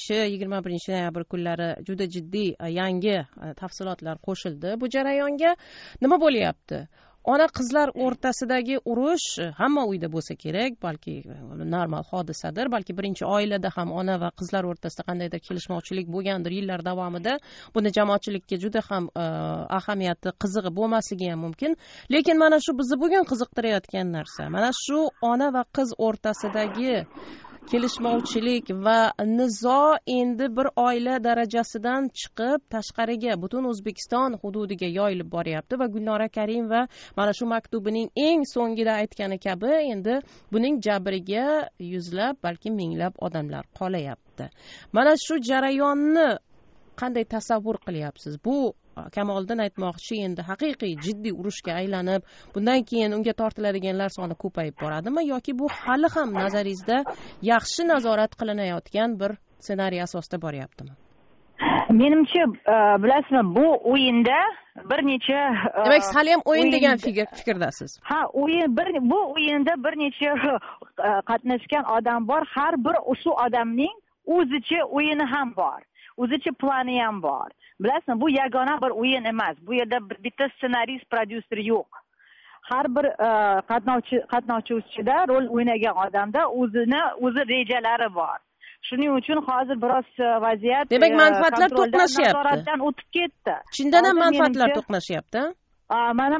20-21 noyabr kunlari juda jiddiy yangi tafsilotlar qo'shildi bu jarayonga. Nima bo'lyapti? Ona qizlar o'rtasidagi urush hamma uyda bo'lsa kerak, balki normal hodisadir, balki birinchi oilada ham ona va qizlar o'rtasida qandaydir kelishmovchilik bo'lgandir yillar davomida. Buni jamoatchilikka juda ham ahamiyati, qizig'i bo'lmasligi ham mumkin. Lekin mana shu bizni bugun qiziqtirayotgan narsa, mana shu ona va qiz o'rtasidagi kelishmovchilik va nizo endi bir oila darajasidan chiqib tashqariga, butun O'zbekiston hududiga yoyilib boryapti va Gulnora Karimova mana shu maktubining eng so'ngida aytgani kabi endi buning jabriga yuzlab, balki minglab odamlar qolayapti. Mana shu jarayonni qanday tasavvur qilyapsiz? Bu Kamoliddin aytmoqchi, endi haqiqiy jiddiy urushga aylanib, bundan keyin unga tortiladiganlar soni ko'payib boradimi yoki bu hali ham nazaringizda yaxshi nazorat qilinayotgan bir ssenariy asosida boryaptimi? Menimcha, bilasizmi, bu o'yinda bir necha demak, hali ham o'yin degan fikrdasiz. Ha, bu o'yinda bir necha qatnashgan odam bor. Har bir shu odamning o'zicha o'yini ham bor. O'zicha plani ham bor. Bilasizmi, bu yagona bir o'yin emas. Bu yerda bitta ssenarist, prodyuser yo'q. Har bir qatnovchi ustida rol o'ynagan odamda o'zi rejalari bor. Shuning uchun hozir biroz vaziyat demak, manfaatlar to'qnashyapti. Nazoratdan o'tib ketdi. Chindan ham manfaatlar to'qnashyapti. Mana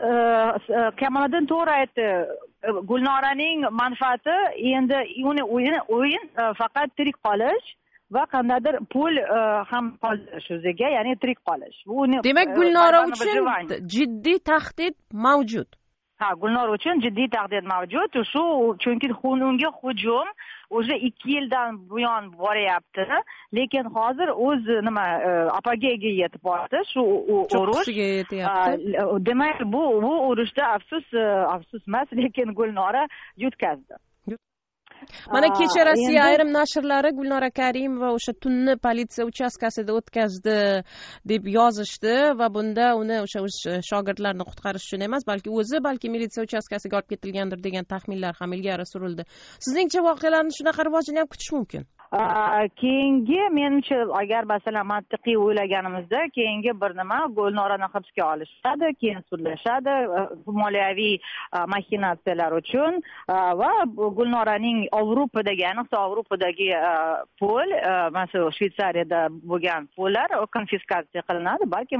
Kamoliddin to'g'ri aytdi. Gulnoraning manfaati endi o'yin faqat tirik qolish va qandaydir pul ham qoldirish o'ziga, ya'ni tirik qolish. Demak, Gulnora uchun jiddiy tahdid mavjud. Ha, Gulnora uchun jiddiy tahdid mavjud. Shu chunki unga hujum o'sha 2 yildan buyon boryapti, lekin hozir o'z apogeyiga yetib bordi shu urush. Demak, bu urushda afsus emas, lekin Gulnora yutqazdi. Mana kecha Rossiya ayrim nashrlari Gulnora Karimova o'sha tunni politsiya uchastkasida o'tkazdi deb yozishdi va bunda uni o'sha shogirdlarni qutqarish uchun emas, balki militsiya uchastkasiga olib ketilgandir degan taxminlar ham ilgari surildi. Sizningcha voqealarning shunaqa rivojini ham kutish mumkin? Keyingi, menimcha, agar masalan mantiqiy o'ylaganimizda, keyingi bir nima, Gulnorani hibsga olishadi, keyin sudlashadi moliyaviy machinatsiyalar uchun va Gulnoraning Yevropadagi pul, masalan Shvetsariyada bo'lgan pullar konfiskatsiya qilinadi. Balkim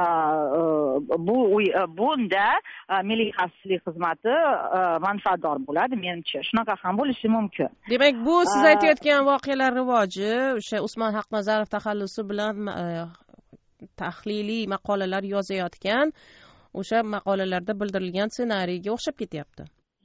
bunda milliy xavfsizlik xizmati manfaatdor bo'ladi, menimcha. Shunaqa ham bo'lishi mumkin. Demak, bu siz aytayotgan voqealar rivoji o'sha Usmon Haqnazarov taxallusi bilan tahliliy maqolalar yozayotgan, o'sha maqolalarda bildirilgan ssenariyga o'xshab ketyapti.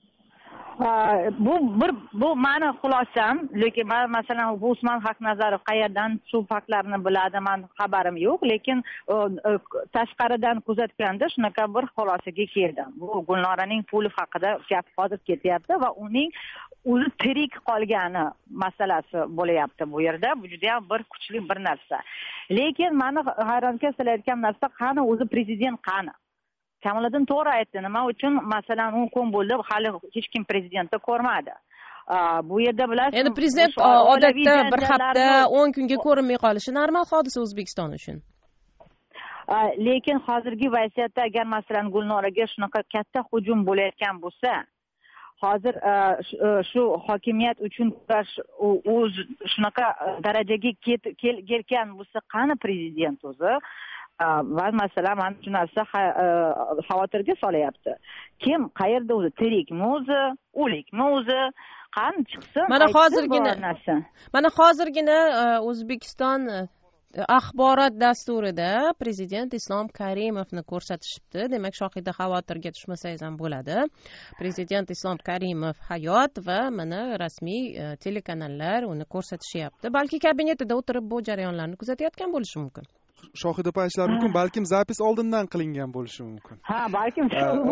Bu meni xulosam, lekin masalan Usmon Haqnazarov qayerdan shu faktlarni biladi, men xabarim yo'q, lekin tashqaridan kuzatganda shunaqa bir xulosaga keldim. Bu Gulnoraning puli haqida gap hozir ketyapti va uning o'zi tirik qolgani masalasi bo'layapti bu yerda. Bu juda ham bir kuchli bir narsa. Lekin meni hayronga solayotgan narsa, qani o'zi prezident qani? Kamoliddin to'g'ri aytdi. Nima uchun masalan u kun bo'ldi, hali hech kim prezidentni ko'rmadi. bu yerda bilasiz endi prezident odatda bir hafta 10 kunga ko'rinmay qolishi normal hodisa O'zbekiston uchun. Lekin hozirgi vaziyatda agar masalan Gulnoraga shunaqa katta hujum bo'layotgan bo'lsa, hozir shu hokimiyat uchun kurash u shunaqa darajaga kelgan bo'lsa, qani prezident o'zi? Va masalan mana shu narsa xavotirga solyapti. Kim qayerda o'zi, tirikmi o'zi, o'likmi o'zi? Qani chiqsin. Mana hozirgina O'zbekiston axborot dasturida prezident Islom Karimovni ko'rsatishibdi. Demak, Shohida xavotirga tushmasangiz ham bo'ladi. Prezident Islom Karimov hayot va mana rasmiy telekanallar uni ko'rsatishyapti. Balki kabinetida o'tirib bu jarayonlarni kuzatayotgan bo'lishi mumkin. Shohida payishlari mumkin, balkim zapis oldindan qilingan bo'lishi mumkin. Balkim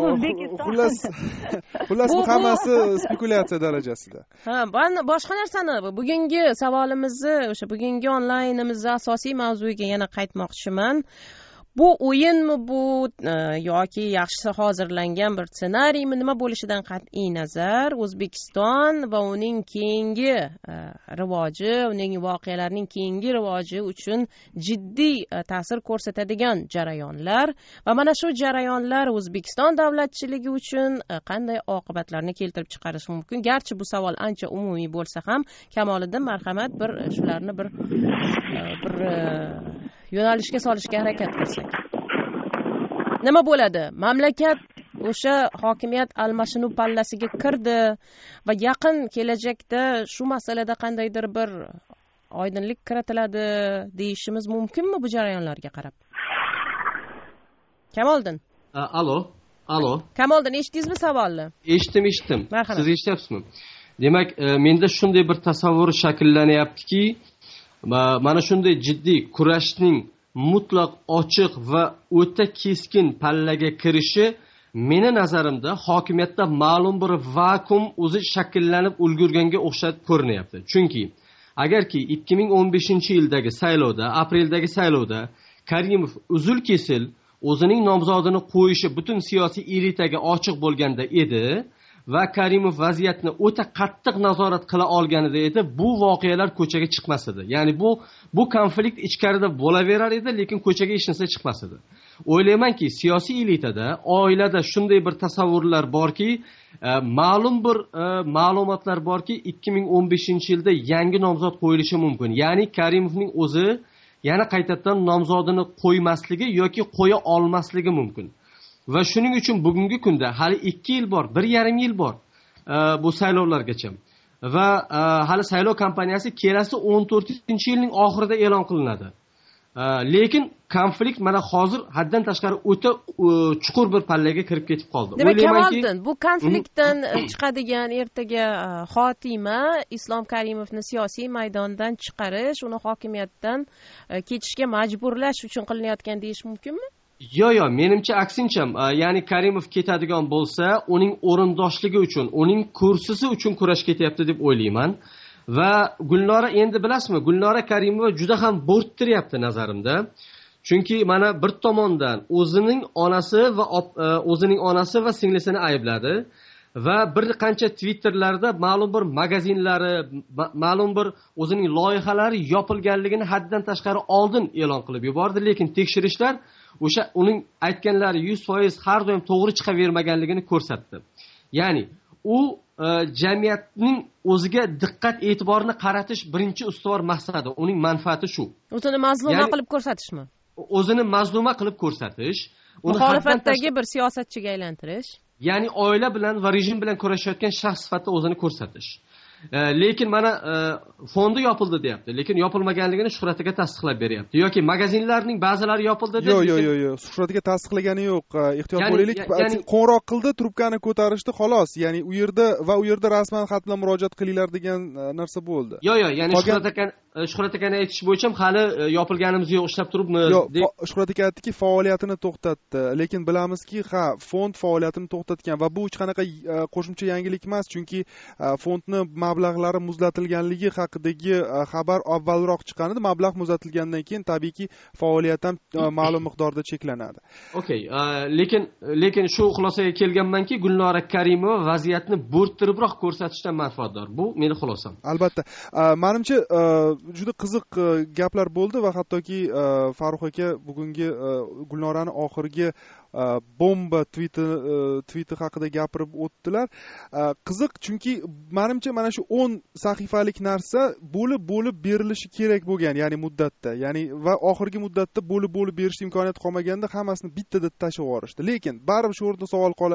xullas bu hammasi spekulyatsiya darajasida. Boshqa narsani, bugungi savolimizni, o'sha bugungi onlaynimizning asosiy mavzuiga yana qaytmoqchiman. Bu o'yinmi bu yoki yaxshisi hozirlangan bir ssenariymi, nima bo'lishidan qat'iy nazar O'zbekiston va uning keyingi rivoji, uning voqealarning keyingi rivoji uchun jiddiy ta'sir ko'rsatadigan jarayonlar va mana shu jarayonlar O'zbekiston davlatchiligi uchun qanday oqibatlarni keltirib chiqarishi mumkin? Garchi bu savol ancha umumiy bo'lsa ham, Kamoliddin, marhamat, bir shularni bir yo'nalishga solishga harakat qilsak. Nima bo'ladi? Mamlakat o'sha hokimiyat almashinuv pallasiga kirdi va yaqin kelajakda shu masalada qandaydir bir oydinlik kiritiladi deyishimiz mumkinmi bu jarayonlarga qarab? Kamoliddin. Alo. Kamoliddin, eshitdingizmi savolni? Eshitdim. Siz eshityapsizmi? Demak, menda shunday bir tasavvur shakllanyaptiki, mana shunday jiddiy kurashning mutlaq ochiq va o'ta keskin pallaga kirishi meni nazarimda hokimiyatda ma'lum bir vakuum o'zi shakllanib ulgurganga o'xshab ko'rinyapti. Chunki agarki 2015-yildagi saylovda, apreldagi saylovda Karimov uzul-kesil o'zining nomzodini qo'yishi butun siyosiy elitaga ochiq bo'lganda edi va Karimov vaziyatni o'ta qattiq nazorat qila olganida edi, bu voqealar ko'chaga chiqmas edi. Ya'ni bu konflikt ichkarida bo'laverar edi, lekin ko'chaga hech narsa chiqmas edi. O'ylaymanki, siyosiy elitada, oilada shunday bir tasavvurlar borki, ma'lum bir ma'lumotlar borki, 2015-yilda yangi nomzod qo'yilishi mumkin. Ya'ni Karimovning o'zi yana qaytadan nomzodini qo'ymasligi yoki qo'ya olmasligi mumkin. Va shuning uchun bugungi kunda hali 2 yil bor, 1,5 yil bor bu saylovlargacha. Va hali saylov kampaniyasi kelasi 14-yilning oxirida e'lon qilinadi. Lekin konflikt mana hozir haddan tashqari o'ta chuqur bir pallaga kirib ketib qoldi. Demak, Kamoliddin, bu konfliktdan chiqadigan ertaga xotima Islom Karimovni siyosiy maydondan chiqarish, uni hokimiyatdan ketishga majburlash uchun qilinayotgan deyish mumkinmi? Yo'q, menimcha aksincha, ya'ni Karimov ketadigan bo'lsa, uning o'rindoshligi uchun, uning kursisi uchun kurash ketyapti deb o'ylayman. Va Gulnora, endi bilasizmi, Gulnora Karimova juda ham bo'rttiryapti nazarimda. Chunki mana bir tomondan o'zining onasi va singlisini aybladi va bir qancha Twitterlarda ma'lum bir magazinlari, ma'lum bir o'zining loyihalari yopilganligini haddan tashqari oldin e'lon qilib yubordi, lekin tekshirishlar o'sha uning aytganlari 100% har doim to'g'ri chiqavermaganligini ko'rsatdi. Ya'ni u jamiyatning o'ziga diqqat e'tiborini qaratish birinchi ustuvor maqsadi, uning manfaati shu. O'zini mazluma qilib ko'rsatishmi? O'zini mazluma qilib ko'rsatish, muxolifatdagi bir siyosatchiga aylantirish. Ya'ni oila bilan va rejim bilan kurashayotgan shaxs sifatida o'zini ko'rsatish. Lekin mana fondi yopildi deyapti, lekin yopilmaganligini Shuhratiga tasdiqlab beryapti. Yoki magazinlarning ba'zilari yopildi deb. Yo'q, Shuhratiga tasdiqlagani yo'q. Ehtiyot bo'laylik. Qo'ng'iroq qildi, trubkani ko'tarishdi, xolos. Ya'ni u yerda rasman xat bilan murojaat qilinglar degan narsa bo'ldi. Yo'q, ya'ni Shuhrat akani aytish bo'yicha hali yopilganimiz yo'q, ishlab turibmiz deb. Shuhrat aka aytdiki, faoliyatini to'xtatdi. Lekin bilamizki, fond faoliyatini to'xtatgan va bu hech qanaqa qo'shimcha yangilik emas, chunki fondni mablag'lari muzlatilganligi haqidagi xabar avvalroq chiqqan edi. Mablag' muzlatilgandan keyin tabiiyki faoliyat ham ma'lum miqdorda cheklanadi. Okay, lekin shu xulosaga kelganmanki, Gulnora Karimova vaziyatni bo'rttiribroq ko'rsatishdan manfaatdor. Bu meni xulosam. Albatta. Menimcha juda qiziq gaplar bo'ldi va hattoki Farruh aka bugungi Gulnorani oxirgi bomba tweeti haqida gapirib o'tdilar. Qiziq, chunki menimcha mana shu 10 sahifalik narsa bo'lib berilishi kerak bo'lgan, ya'ni muddatda, ya'ni va oxirgi muddatda bo'lib berish imkoniyati qolmaganda hammasini bittada tashlab yuborishdi. Lekin baribir shu o'rinda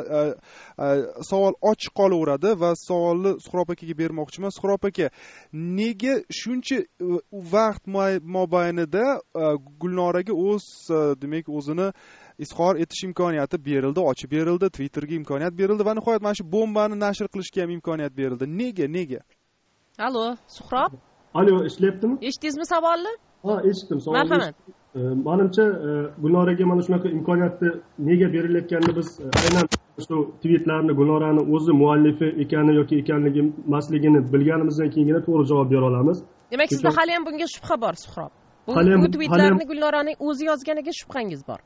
savol ochiq qolaveradi va savolni Suhrob akaga bermoqchiman. Suhrob aka, nega shuncha vaqt mobaynida Gulnoraga demak o'zini izhor etish imkoniyati berildi, ochib berildi, Twitterga imkoniyat berildi va nihoyat mana shu bombani nashr qilishga ham imkoniyat berildi. Nega? Allo, Suhrob? Allo, ishlayaptimi? Eshitdingizmi savolni? Ha, eshitdim. Marhamat. Menimcha Gulnoraga mana shunaqa imkoniyatni nega berilayotganini biz aynan shu tweetlarni Gulnorani o'zi muallifi ekani yoki ekanligi emasligini bilganimizdan keyingina to'g'ri javob bera olamiz. Demak, sizda hali ham bunga shubha bor, Suhrob. Bu tweetlarni Gulnoraning o'zi yozganiga shubhangiz bor.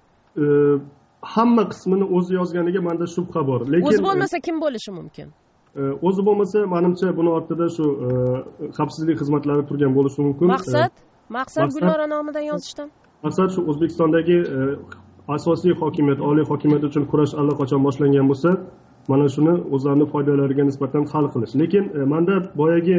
Hamma qismini o'zi yozganiga menda shubha bor. Lekin o'zi bo'lmasa kim bo'lishi mumkin? O'zi bo'lmasa, menimcha buni ortida shu xavfsizlik xizmatlari turgan bo'lishi mumkin. Maqsad Gulnora nomidan yozishdan? Maqsad shu O'zbekistondagi asosiy hokimiyat, oliy hokimiyat uchun kurash allaqachon boshlangan bo'lsa, mana shuni o'zlarining foydalariga nisbatan hal qilish. Lekin menda boyagi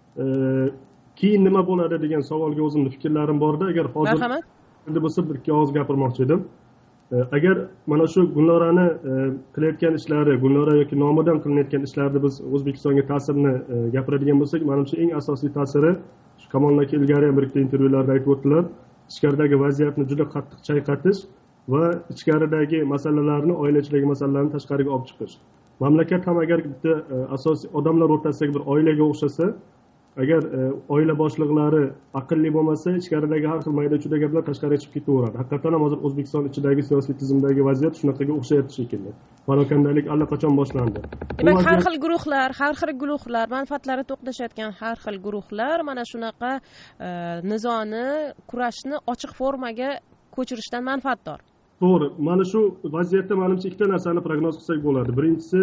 keyin nima bo'ladi degan savolga o'zimning fikrlarim borda. Agar hozir endi bo'lsa bir ikki og'iz gapirmoqchi edim. Agar mana shu Gulnorani qilayotgan ishlari, Gulnora yoki nomidan qilinayotgan ishlarni biz O'zbekistonga ta'sirini gapiradigan bo'lsak, menimcha eng asosiy ta'siri shu Kamol aka ilgari ham bir ikkita intervyularda aytib o'tdilar, ichkaridagi vaziyatni juda qattiq chayqatish va ichkaridagi masalalarni, oila ichidagi masalalarni tashqariga olib chiqish. Mamlakat ham agar bitta asosiy odamlar o'rtasidagi bir oilaga o'xshasa, agar oila boshliqlari aqlli bo'lmasa, ichkaridagi har xil mayda-chuyda gaplar tashqariga chiqib ketaveradi. Haqiqatan ham hozir O'zbekiston ichidagi siyosiy tizimdagi vaziyat shunaqaga o'xshayapti shekilli. Parokandalik allaqachon boshlandi. Demak, har xil guruhlar, manfaatlari to'qnashayotgan har xil guruhlar mana shunaqa nizoni, kurashni ochiq formaga ko'chirishdan manfaatdor. To'g'ri. Mana shu vaziyatda menimcha ikkita narsani prognoz qilsak bo'ladi. Birinchisi,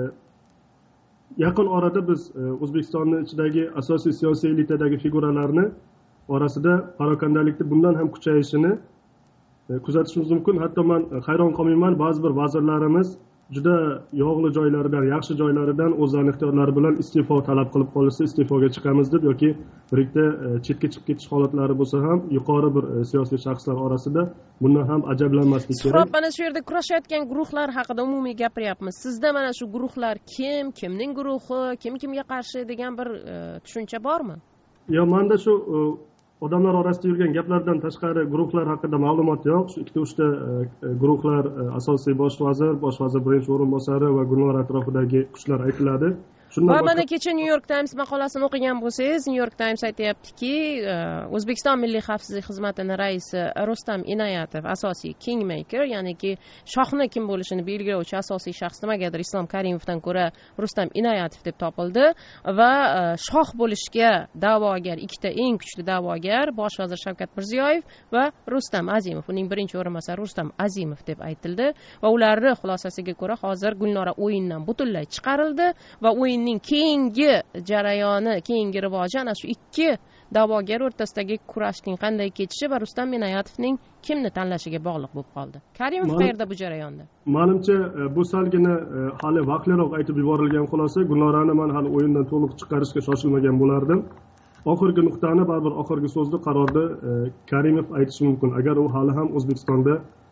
yaqin orada biz O'zbekistonning ichidagi asosiy siyosiy elitadagi figuralarni orasida parokandalikni bundan ham kuchayishini kuzatishimiz mumkin. Hatto men hayron qolmayman, ba'zi bir vazirlarimiz juda yog'li joylaridan, yaxshi joylaridan o'zlarining ixtiyorlari bilan iste'fo talab qilib qolsa, iste'foga chiqamiz deb yoki birikda chetga chiqib ketish holatlari bo'lsa ham yuqori bir siyosiy shaxslar orasida bundan ham ajablanmaslik kerak. Suhrob, mana shu yerda kurashayotgan guruhlar haqida umumiy gapiryapmiz. Sizda mana shu guruhlar kimning guruhi, kimga qarshi degan bir tushuncha bormi? Yo, menda shu odamlar orasida yurgan gaplardan tashqari guruhlar haqida ma'lumot yo'q. Shu ikkita uchta guruhlar asosiy bosh vazir birinchi o'rinbosari va Gulnora atrofidagi kuchlar aytiladi. Va mana kecha New York Times maqolasini o'qigan bo'lsangiz, New York Times aytayaptiki, O'zbekiston Milliy xavfsizlik xizmatining raisi Rustam Inoyatov asosiy kingmaker, ya'niki shohni kim bo'lishini belgilovchi asosiy shaxs nimagadir Islom Karimovdan ko'ra Rustam Inoyatov deb topildi va shoh bo'lishga da'vogar, ikkita eng kuchli da'vogar bosh vazir Shavkat Mirziyoyev va Rustam Azimov, uning birinchi o'rinbosari Rustam Azimov deb aytildi va ularning xulosasiga ko'ra hozir Gulnora o'yindan butunlay chiqarildi va o'yinning keyingi jarayoni, keyingi rivoji ana shu ikki da'vogar o'rtasidagi kurashning qanday kechishi va Rustam Inoyatovning kimni tanlashiga bog'liq bo'lib qoldi. Karimov qayerda bu jarayonda? Menimcha bu salgina hali vaqtliroq aytib yuborilgan xulosa. Gulnorani men hali o'yindan to'liq chiqarishga shoshilmagan bo'lardim. Oxirgi nuqtani baribir oxirgi so'zni qarorda Karimov aytishi mumkin. Agar u hali ham O'zbekistonda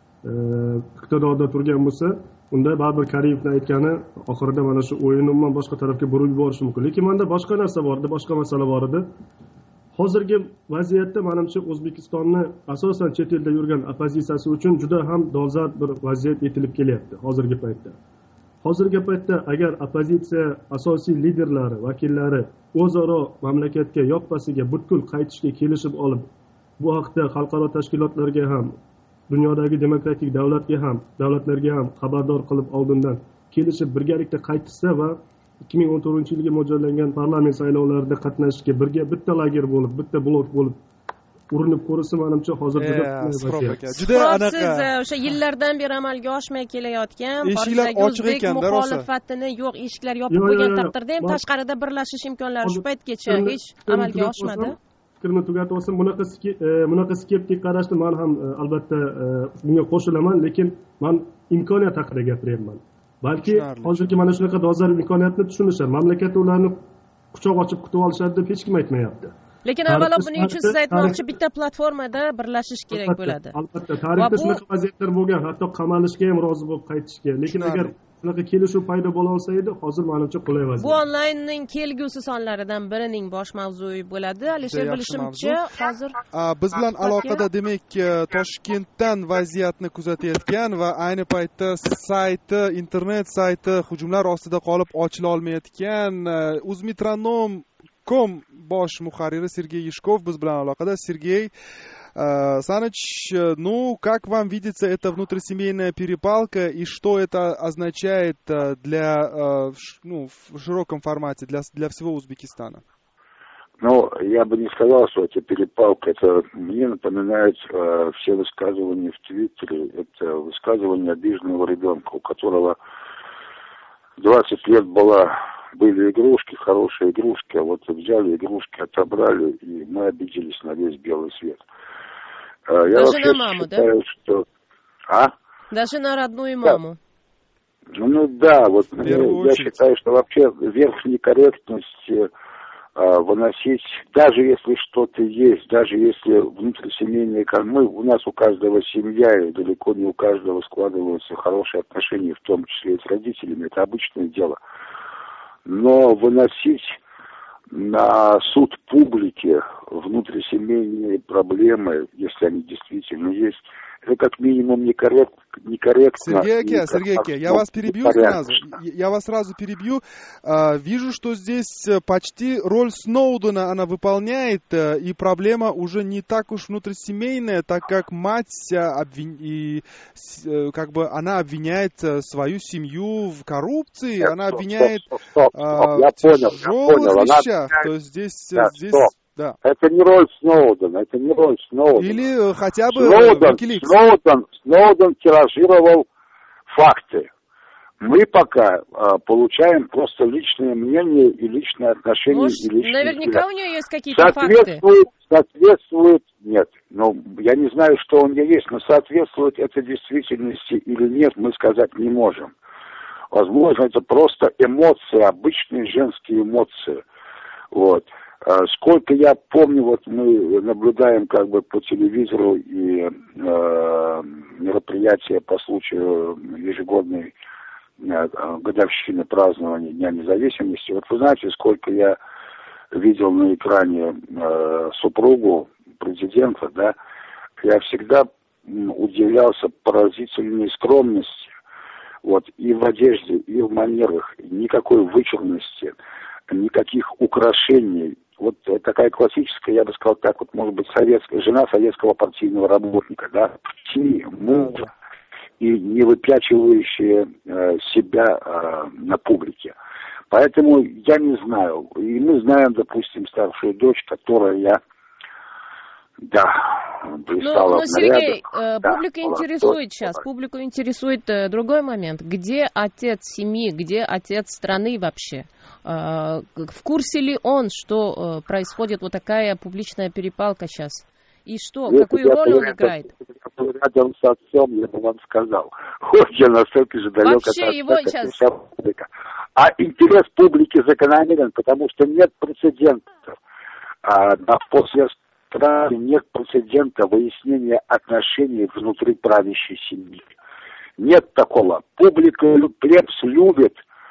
iqtidorda turgan bo'lsa, unda baribir Karimovning aytgani oxirida mana shu o'yinni umuman boshqa tarafga burib yuborishi mumkin. Lekin menda boshqa narsa bor edi, boshqa masala bor edi. Hozirgi vaziyatda menimcha O'zbekistonni asosan chet elda yurgan opozitsiyasi uchun juda ham dolzarb bir vaziyat yetilib kelyapti hozirgi paytda. Hozirgi paytda agar opozitsiya asosiy liderlari, vakillari o'zaro mamlakatga yoppasiga butkul qaytishga kelishib olib, bu haqda xalqaro tashkilotlarga ham, dunyodagi demokratik davlatlarga ham xabardor qilib oldindan kelishib birgalikda qaytishsa va 2014 yilga mo'ljallangan parlament saylovlarida qatnashishga birga bitta lager bo'lib, bitta blok bo'lib urinib ko'rsa, menimcha hozir juda anaqa siz o'sha yillardan beri amalga oshmay kelayotgan eshiklar ochiq ekanda muxolifatini yo'q, eshiklar yopiq bo'lgan taqdirda ham tashqarida birlashish imkonlari shu paytgacha hech amalga oshmadi. Fikrimni tugatib olsam, bunaqa skeptik qarashni men ham albatta bunga qo'shilaman, lekin men imkoniyat haqida gapiryapman. Balki hozirgi mana shunaqa dolzarb imkoniyatni tushunishar, mamlakatda ularni quchoq ochib kutib olishadi deb hech kim aytmayapti. Lekin avvalo buning uchun siz aytmoqchi bitta platformada birlashish kerak bo'ladi. Albatta, tarixda shunaqa vaziyatlar bo'lgan, hatto qamalishga ham rozi bo'lib qaytishga. Lekin agar shunaqa kelishuv paydo bo'la olsa edi, hozir menimcha qulay vaziyat. Bu onlaynning kelgusi sonlaridan birining bosh mavzui bo'ladi. Alisher, bilishimcha, hozir biz bilan aloqada demak Toshkentdan vaziyatni kuzatayotgan va ayni paytda sayti, internet sayti hujumlar ostida qolib ochila olmayotgan Uzmetronom.com bosh muharriri Sergey Yishkov biz bilan aloqada. Sergey Саныч, ну, как вам видится эта внутрисемейная перепалка и что это означает для, ну, в широком формате для всего Узбекистана? Ну, я бы не сказал, что это перепалка. Это мне напоминает все высказывания в Твиттере. Это высказывание обиженного ребенка, у которого 20 лет были игрушки, хорошие игрушки, а вот взяли игрушки, отобрали, и мы обиделись на весь белый свет. Я даже на маму, считаю, да? Что... Даже на родную маму. Ну да, вот я считаю, что вообще верх некорректности выносить, даже если что-то есть, даже если внутрисемейные, у нас у каждого семья, и далеко не у каждого складываются хорошие отношения, в том числе и с родителями, это обычное дело. Но выносить на суд публики внутрисемейные проблемы, если они действительно есть, это как минимум некорректно. Сергей, я вас перебью сразу. Я вас сразу перебью. Вижу, что здесь почти роль Сноудена она выполняет, и проблема уже не так уж внутрисемейная, так как мать как бы она обвиняет свою семью в коррупции, она обвиняет в тяжелых вещах. То есть здесь да. Это не роль Сноудена, Или хотя бы Сноуден тиражировал факты. Мы пока получаем просто личное мнение и личные отношения. Может, наверняка взгляд. У нее есть какие-то факты. Соответствует, нет. Я не знаю, что у нее есть, но соответствует это действительности или нет, мы сказать не можем. Возможно, это просто эмоции, обычные женские эмоции. Вот. Сколько я помню, вот мы наблюдаем как бы по телевизору и мероприятия по случаю ежегодной годовщины празднования Дня независимости. Вот вы знаете, сколько я видел на экране супругу президента, да, я всегда удивлялся поразительной скромности, вот, и в одежде, и в манерах, никакой вычурности, никаких украшений. Вот такая классическая, я бы сказал так, вот, может быть, жена советского партийного работника, да, мужа, и не выпячивающая себя на публике. Поэтому я не знаю. И мы знаем, допустим, старшую дочь, которая, плясала в Сергей, нарядах. публика интересует сейчас, публику интересует другой момент. Где отец семьи, где отец страны вообще? В курсе ли он, что происходит вот такая публичная перепалка сейчас? И что, какую роль он играет? Рядом с отцом, я бы вам сказал. Вот я настолько же далек от отца, его сейчас... А интерес публики закономерен, потому что нет прецедентов. На постсоветском стране нет прецедента выяснения отношений внутри правящей семьи. Нет такого. Публика, плебс любит,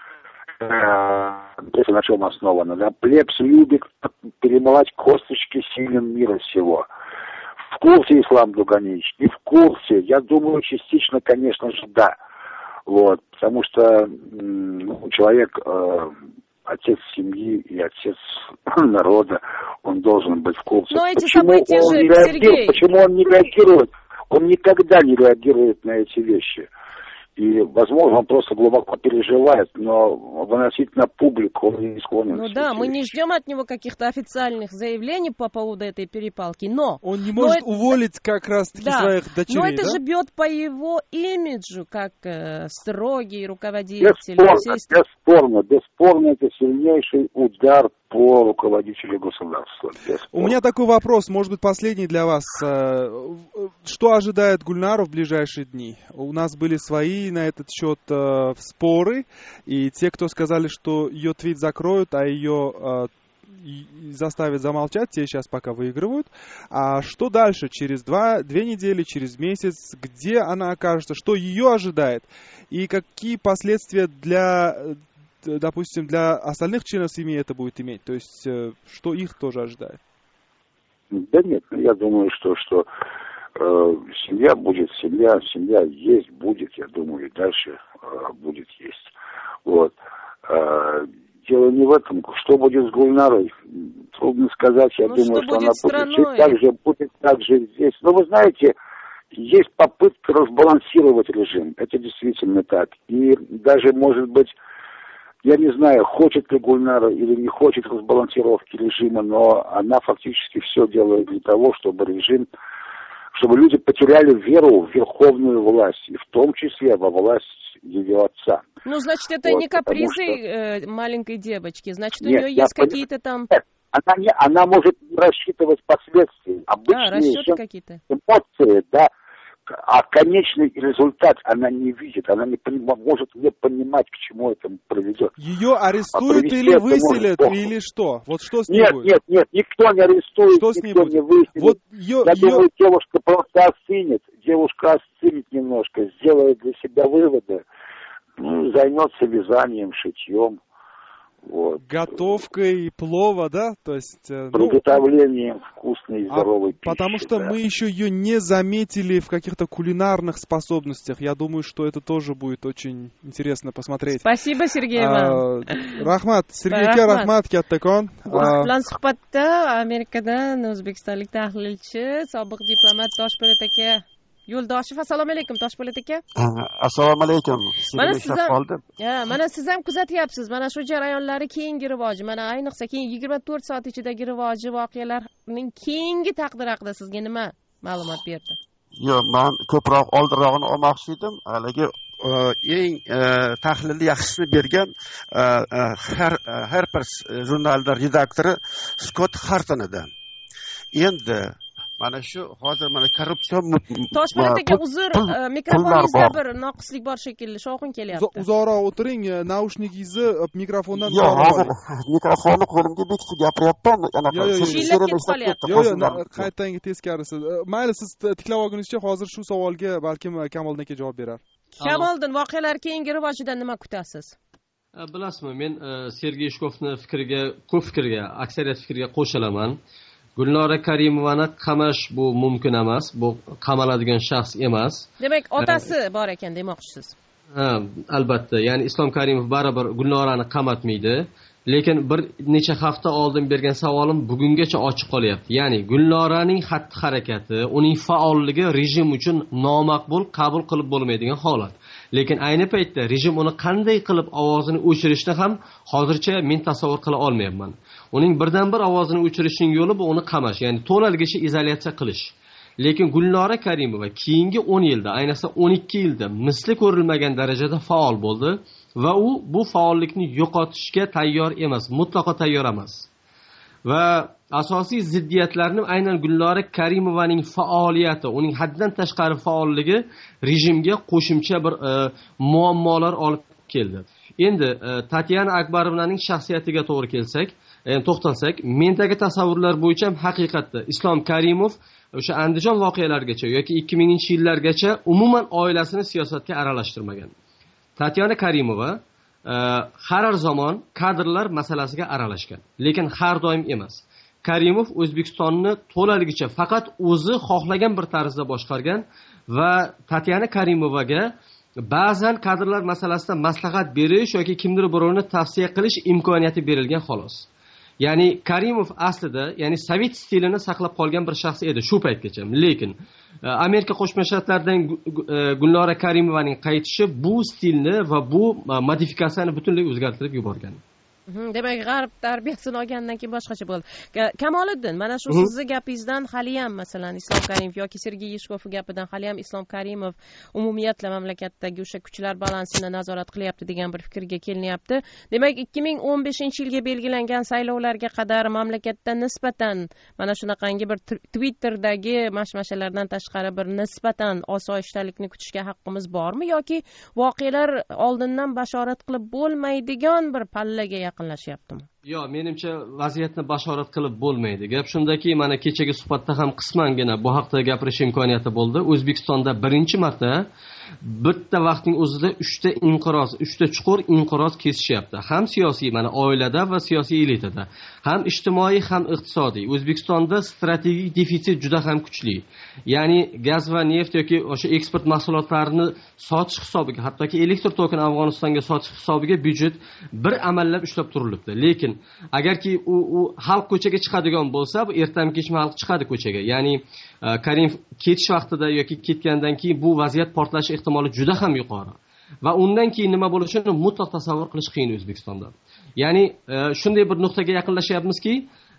на чем основано, да, плебс любит перемывать косточки сильным мира всего. В курсе Ислам Дуганич? Не в курсе. Я думаю, частично, конечно же, да. Вот, потому что человек, отец семьи и отец народа, он должен быть в курсе. Но эти события же, Сергей... Почему он не реагирует? Он никогда не реагирует на эти вещи. И, возможно, он просто глубоко переживает, но выносить на публику он не склонен. Ну да, мы не ждем от него каких-то официальных заявлений по поводу этой перепалки, но... Он не может уволить как раз-таки своих дочерей, но это да? же бьет по его имиджу, как строгий руководитель. Бесспорно, это сильнейший удар по руководителю государства. Бесспорно. У меня такой вопрос, может быть, последний для вас. Что ожидает Гульнару в ближайшие дни? У нас были свои на этот счет споры, и те, кто сказали, что ее твит закроют, а ее заставят замолчать, те сейчас пока выигрывают. А что дальше? Через 2 недели, через месяц? Где она окажется? Что ее ожидает? И какие последствия допустим, для остальных членов семьи это будет иметь? То есть, что их тоже ожидает? Да нет, я думаю, что семья будет семья есть, будет, я думаю, и дальше будет есть. Вот. Дело не в этом. Что будет с Гульнарой? Трудно сказать. Я думаю, что она будет так же здесь. Но вы знаете, есть попытка разбалансировать режим. Это действительно так. И даже, может быть, я не знаю, хочет ли Гульнара или не хочет разбалансировки режима, но она фактически все делает для того, чтобы люди потеряли веру в верховную власть, и в том числе во власть ее отца. Ну, значит, это не капризы маленькой девочки, значит, у нее есть какие-то там... Она может рассчитывать последствия. Расчеты какие-то. Эмоции, да. А конечный результат она не видит, она не может не понимать, к чему это приведет. Ее арестуют или выселят, или что? Вот что с ней будет? Нет, никто не арестует, что никто не выселит. Я думаю, девушка просто осынет немножко, сделает для себя выводы, займется вязанием, шитьем. Вот. Готовкой плова, да? То есть, приготовлением вкусной и здоровой пищи. Потому что мы еще ее не заметили в каких-то кулинарных способностях. Я думаю, что это тоже будет очень интересно посмотреть. Спасибо, Сергей Иванович. Рахмат. Сергейке рахмат, kattakon. bilan suhbatda Amerikadan o'zbekistonlik tahlilchi, sobiq diplomat Toshpo'lat aka Yo'ldoshev, assalomu alaykum Toshpo'lat aka. Assalomu alaykum. Mana siz ham kuzatyapsiz. Mana shu jarayonlari keyingi rivoji, mana ayniqsa keyin 24 soat ichidagi rivoji, voqealarning keyingi taqdiri haqida sizga nima ma'lumot berdi? Yo'q, men ko'proq oldinrog'ini olmoqchi edim. Haligi eng tahlilni yaxshisini bergan Harper's jurnalida redaktori Scott Harton edi. Endi mana shu hozir mana korrupsiya Toshpo'lat aka, uzr, mikrofoningizda bir noqislik bor shekilli, shovqin kelyapti. Uzoqroq o'tiring, naushnigingizni mikrofondan yo'q, hozir mikrofonni qo'limga bekitib gapiryapman. Yo'q, qaytanga teskarisi. Mayli, siz tiklab olgunizcha hozir shu savolga balkim Kamoliddin aka javob berar. Kamoliddin, voqealar keyingi rivojidan nima kutasiz? Bilasizmi, men Sergey Shkovni fikriga, aksariyat fikriga qo'shilaman. Gulnora Karimovani qamash bu mumkin emas, bu qamaladigan shaxs emas. Demak, otasi bor ekan demoqchisiz. Albatta, ya'ni Islom Karimov baribir Gulnorani qamatmaydi, lekin bir necha hafta oldin bergan savolim bugungacha ochiq qolyapti. Ya'ni Gulnoraning xatti-harakati, uning faolligi rejim uchun nomaqbul, qabul qilib bo'lmaydigan holat. Lekin ayni paytda rejim uni qanday qilib ovozini o'chirishni ham hozircha men tasavvur qila olmayapman. Uning birdan bir ovozini o'chirishning yo'li bu uni qamash, ya'ni to'laligicha izolyatsiya qilish. Lekin Gulnora Karimova keyingi 10 yilda, ayniqsa 12 yilda misli ko'rilmagan darajada faol bo'ldi va u bu faollikni yo'qotishga tayyor emas, mutlaqo tayyor emas. Va asosiy ziddiyatlarni aynan Gulnora Karimovaning faoliyati, uning haddan tashqari faolligi rejimga qo'shimcha bir muammolar olib keldi. Endi Tatyana Akbarovnaning shaxsiyatiga to'g'ri kelsak, to'xtalsak, mendagi tasavvurlar bo'yicha haqiqatda Islom Karimov o'sha Andijon voqealarigacha yoki 2000-yillargacha umuman oilasini siyosatga aralashtirmagan. Tatyana Karimova har zamon kadrlar masalasiga aralashgan, lekin har doim emas. Karimov O'zbekistonni to'laligicha faqat o'zi xohlagan bir tarzda boshqargan va Tatyana Karimovaga ba'zan kadrlar masalasida maslahat berish yoki kimdir birovni tavsiya qilish imkoniyati berilgan xolos. ya'ni Karimov aslida ya'ni sovet stilini saqlab qolgan bir shaxs edi shu paytgacha, lekin Amerika Qo'shma Shtatlaridan Gulnora Karimovaning qaytishi bu stilni va bu modifikatsiyani butunlay o'zgartirib yuborgan. Demak, g'arb tarbiyasini olgandan keyin boshqacha bo'ldi. Kamoliddin, mana shu sizni gapingizdan haliyam masalan Islom Karimov yoki Sergey Yeshkov gapidan haliyam Islom Karimov umumiyatla mamlakatdagi o'sha kuchlar balansini nazorat qilyapti degan bir fikrga kelinyapti. Demak, 2015-yilga belgilangan saylovlarga qadar mamlakatda nisbatan mana shunaqangi bir Twitter'dagi mashmashalardan tashqari bir nisbatan osoyishtalikni kutishga haqqimiz bormi yoki voqealar oldindan bashorat qilib bo'lmaydigan bir pallaga yaqinlashyaptimi? Yo'q, menimcha vaziyatni bashorat qilib bo'lmaydi. Gap shundaki, mana kechagi suhbatda ham qismangina bu haqda gapirish imkoniyati bo'ldi. O'zbekistonda birinchi marta bitta vaqtning o'zida 3ta chuqur inqiroz kesishyapti. Ham siyosiy, mana oilada va siyosiy elitada, ham ijtimoiy, ham iqtisodiy. O'zbekistonda strategik defitsit juda ham kuchli. Ya'ni gaz va neft yoki o'sha eksport mahsulotlarini sotish hisobiga, hattoki elektr tokini Afg'onistonga sotish hisobiga byudjet bir amallab ushlab turilibdi. Lekin agarki u xalq ko'chaga chiqadigan bo'lsa, bu ertami-kechmi xalq chiqadi ko'chaga. Ya'ni Karimov ketish vaqtida yoki ketgandan keyin bu vaziyat portlash ehtimoli juda ham yuqori. Va undan keyin nima bo'lishini mutlaq tasavvur qilish qiyin O'zbekistonda. Ya'ni shunday bir nuqtaga yaqinlashyapmizki,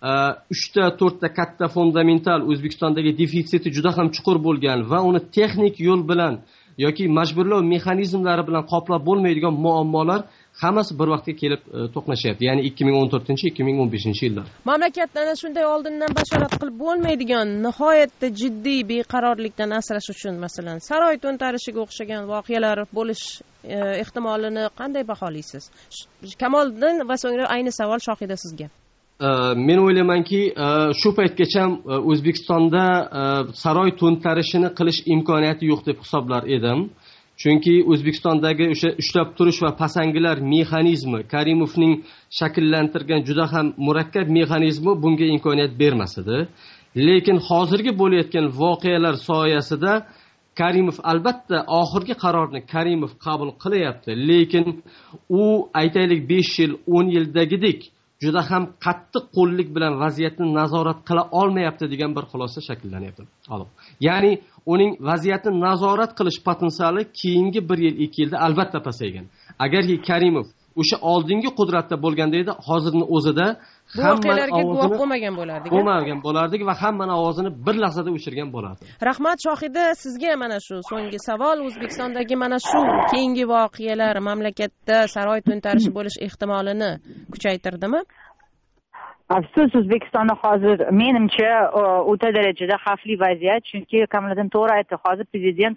3-4ta katta fundamental O'zbekistondagi defitsiti juda ham chuqur bo'lgan va uni texnik yo'l bilan yoki majburlov mexanizmlari bilan qoplab bo'lmaydigan muammolar hammasi bir vaqtga kelib to'qnashyapti. Ya'ni 2014-2015-yillar. Mamlakatda ana shunday oldindan bashorat qilib bo'lmaydigan nihoyatda jiddiy beqarorlikdan asrash uchun masalan saroy to'ntarishiga o'xshagan voqealar bo'lish ehtimolini qanday baholaysiz? Kamoliddin va so'ngra ayni savol Shohida sizga. Men o'ylaymanki, shu paytgacha O'zbekistonda saroy to'ntarishini qilish imkoniyati yo'q deb hisoblar edim. Chunki O'zbekistondagi o'sha ushlab turish va pasangilar mexanizmi, Karimovning shakllantirgan juda ham murakkab mexanizmi bunga imkoniyat bermas edi. Lekin hozirgi bo'layotgan voqealar soyasida Karimov albatta oxirgi qarorni Karimov qabul qilyapti, lekin u aytaylik 5 yil, 10 yildagidek juda ham qattiq qo'llik bilan vaziyatni nazorat qila olmayapti degan bir xulosa shakllanyapti. Ya'ni uning vaziyatni nazorat qilish potensiali keyingi 1 yil, 2 yilda albatta pasaygan. Agarki Karimov o'sha oldingi qudratda bo'lganda edi, hozirning o'zida voqealarga guvoh bo'lmagan bo'lardik va hammani ovozini bir lahzada o'chirgan bo'lardi. Rahmat. Shohida, sizga mana shu so'nggi savol. O'zbekistondagi mana shu keyingi voqealar mamlakatda saroy to'ntarishi bo'lish ehtimolini kuchaytirdimi? Afsus, O'zbekistonda hozir menimcha o'ta darajada xavfli vaziyat, chunki Kamoliddin to'g'ri aytdi, hozir prezident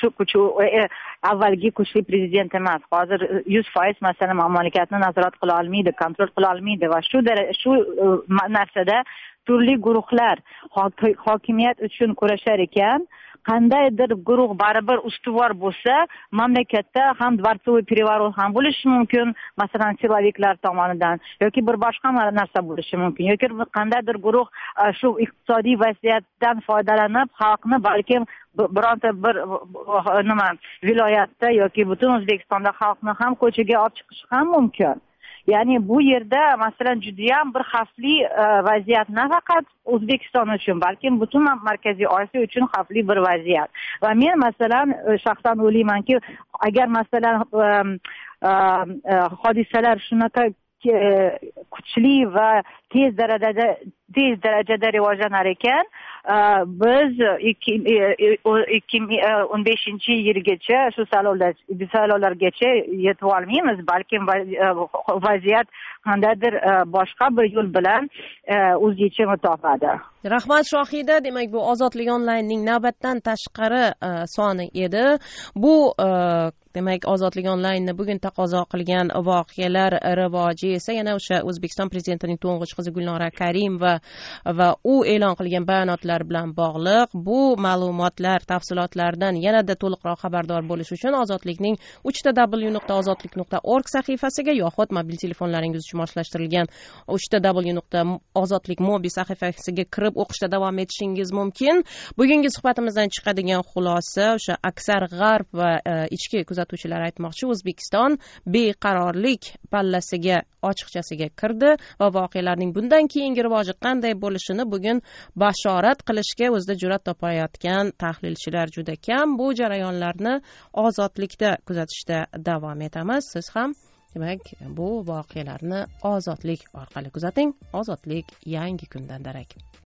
avvalgi kuchli prezident emas. Hozir 100% masalan mamlakatni nazorat qila olmaydi, kontrol qila olmaydi va shu narsada turli guruhlar hokimiyat uchun kurashar ekan. Qandaydir guruh baribir ustuvor bo'lsa, mamlakatda ham dvorcovoy переворот ham bo'lishi mumkin, masalan, siloviklar tomonidan yoki bir boshqa narsa bo'lishi mumkin. Yoki qandaydir guruh shu iqtisodiy vaziyatdan foydalanib, xalqni balkim bironta bir viloyatda yoki butun O'zbekistonda xalqni ham ko'chaga olib chiqishi ham mumkin. Ya'ni bu yerda masalan judayam bir xavfli vaziyat, nafaqat O'zbekiston uchun, balki butun Markaziy Osiyo uchun xavfli bir vaziyat. Va men masalan shaxsan o'ylaymanki, agar masalan hodisalar shunaqa kuchli va tez darajada rivojlanar ekan, biz 2015-yilgacha shu saylovlargacha yetib olmaymiz, balkim vaziyat qandaydir boshqa bir yo'l bilan o'z yechimini topadi. Rahmat Shohida. Demak, bu Ozodlik onlaynning navbatdan tashqari soni edi. Bu demak, Ozodlik onlaynni bugun taqozo qilgan voqealar rivoji esa yana o'sha O'zbekiston prezidentining to'ng'ich qizi Gulnora Karimova va u e'lon qilgan bayonotlar bilan bog'liq. Bu ma'lumotlar, tafsilotlardan yanada to'liqroq xabardor bo'lish uchun Ozodlikning www.ozodlik.org sahifasiga yoxud mobil telefonlaringiz uchun moslashtirilgan www.ozodlik.mobi sahifasiga kirib o'qishda davom etishingiz mumkin. Bugungi suhbatimizdan chiqadigan xulosa o'sha aksar g'arb va ichki kuzatuvchilar aytmoqchi, O'zbekiston beqarorlik pallasiga ochiqchasiga kirdi va voqealarning bundan keyingi rivoji qanday bo'lishini bugun bashorat qilishga o'zida jur'at topayotgan tahlilchilar juda kam. Bu jarayonlarni ozodlikda kuzatishda davom etamiz. Siz ham demak bu voqealarni ozodlik orqali kuzating. Ozodlik yangi kundan darak.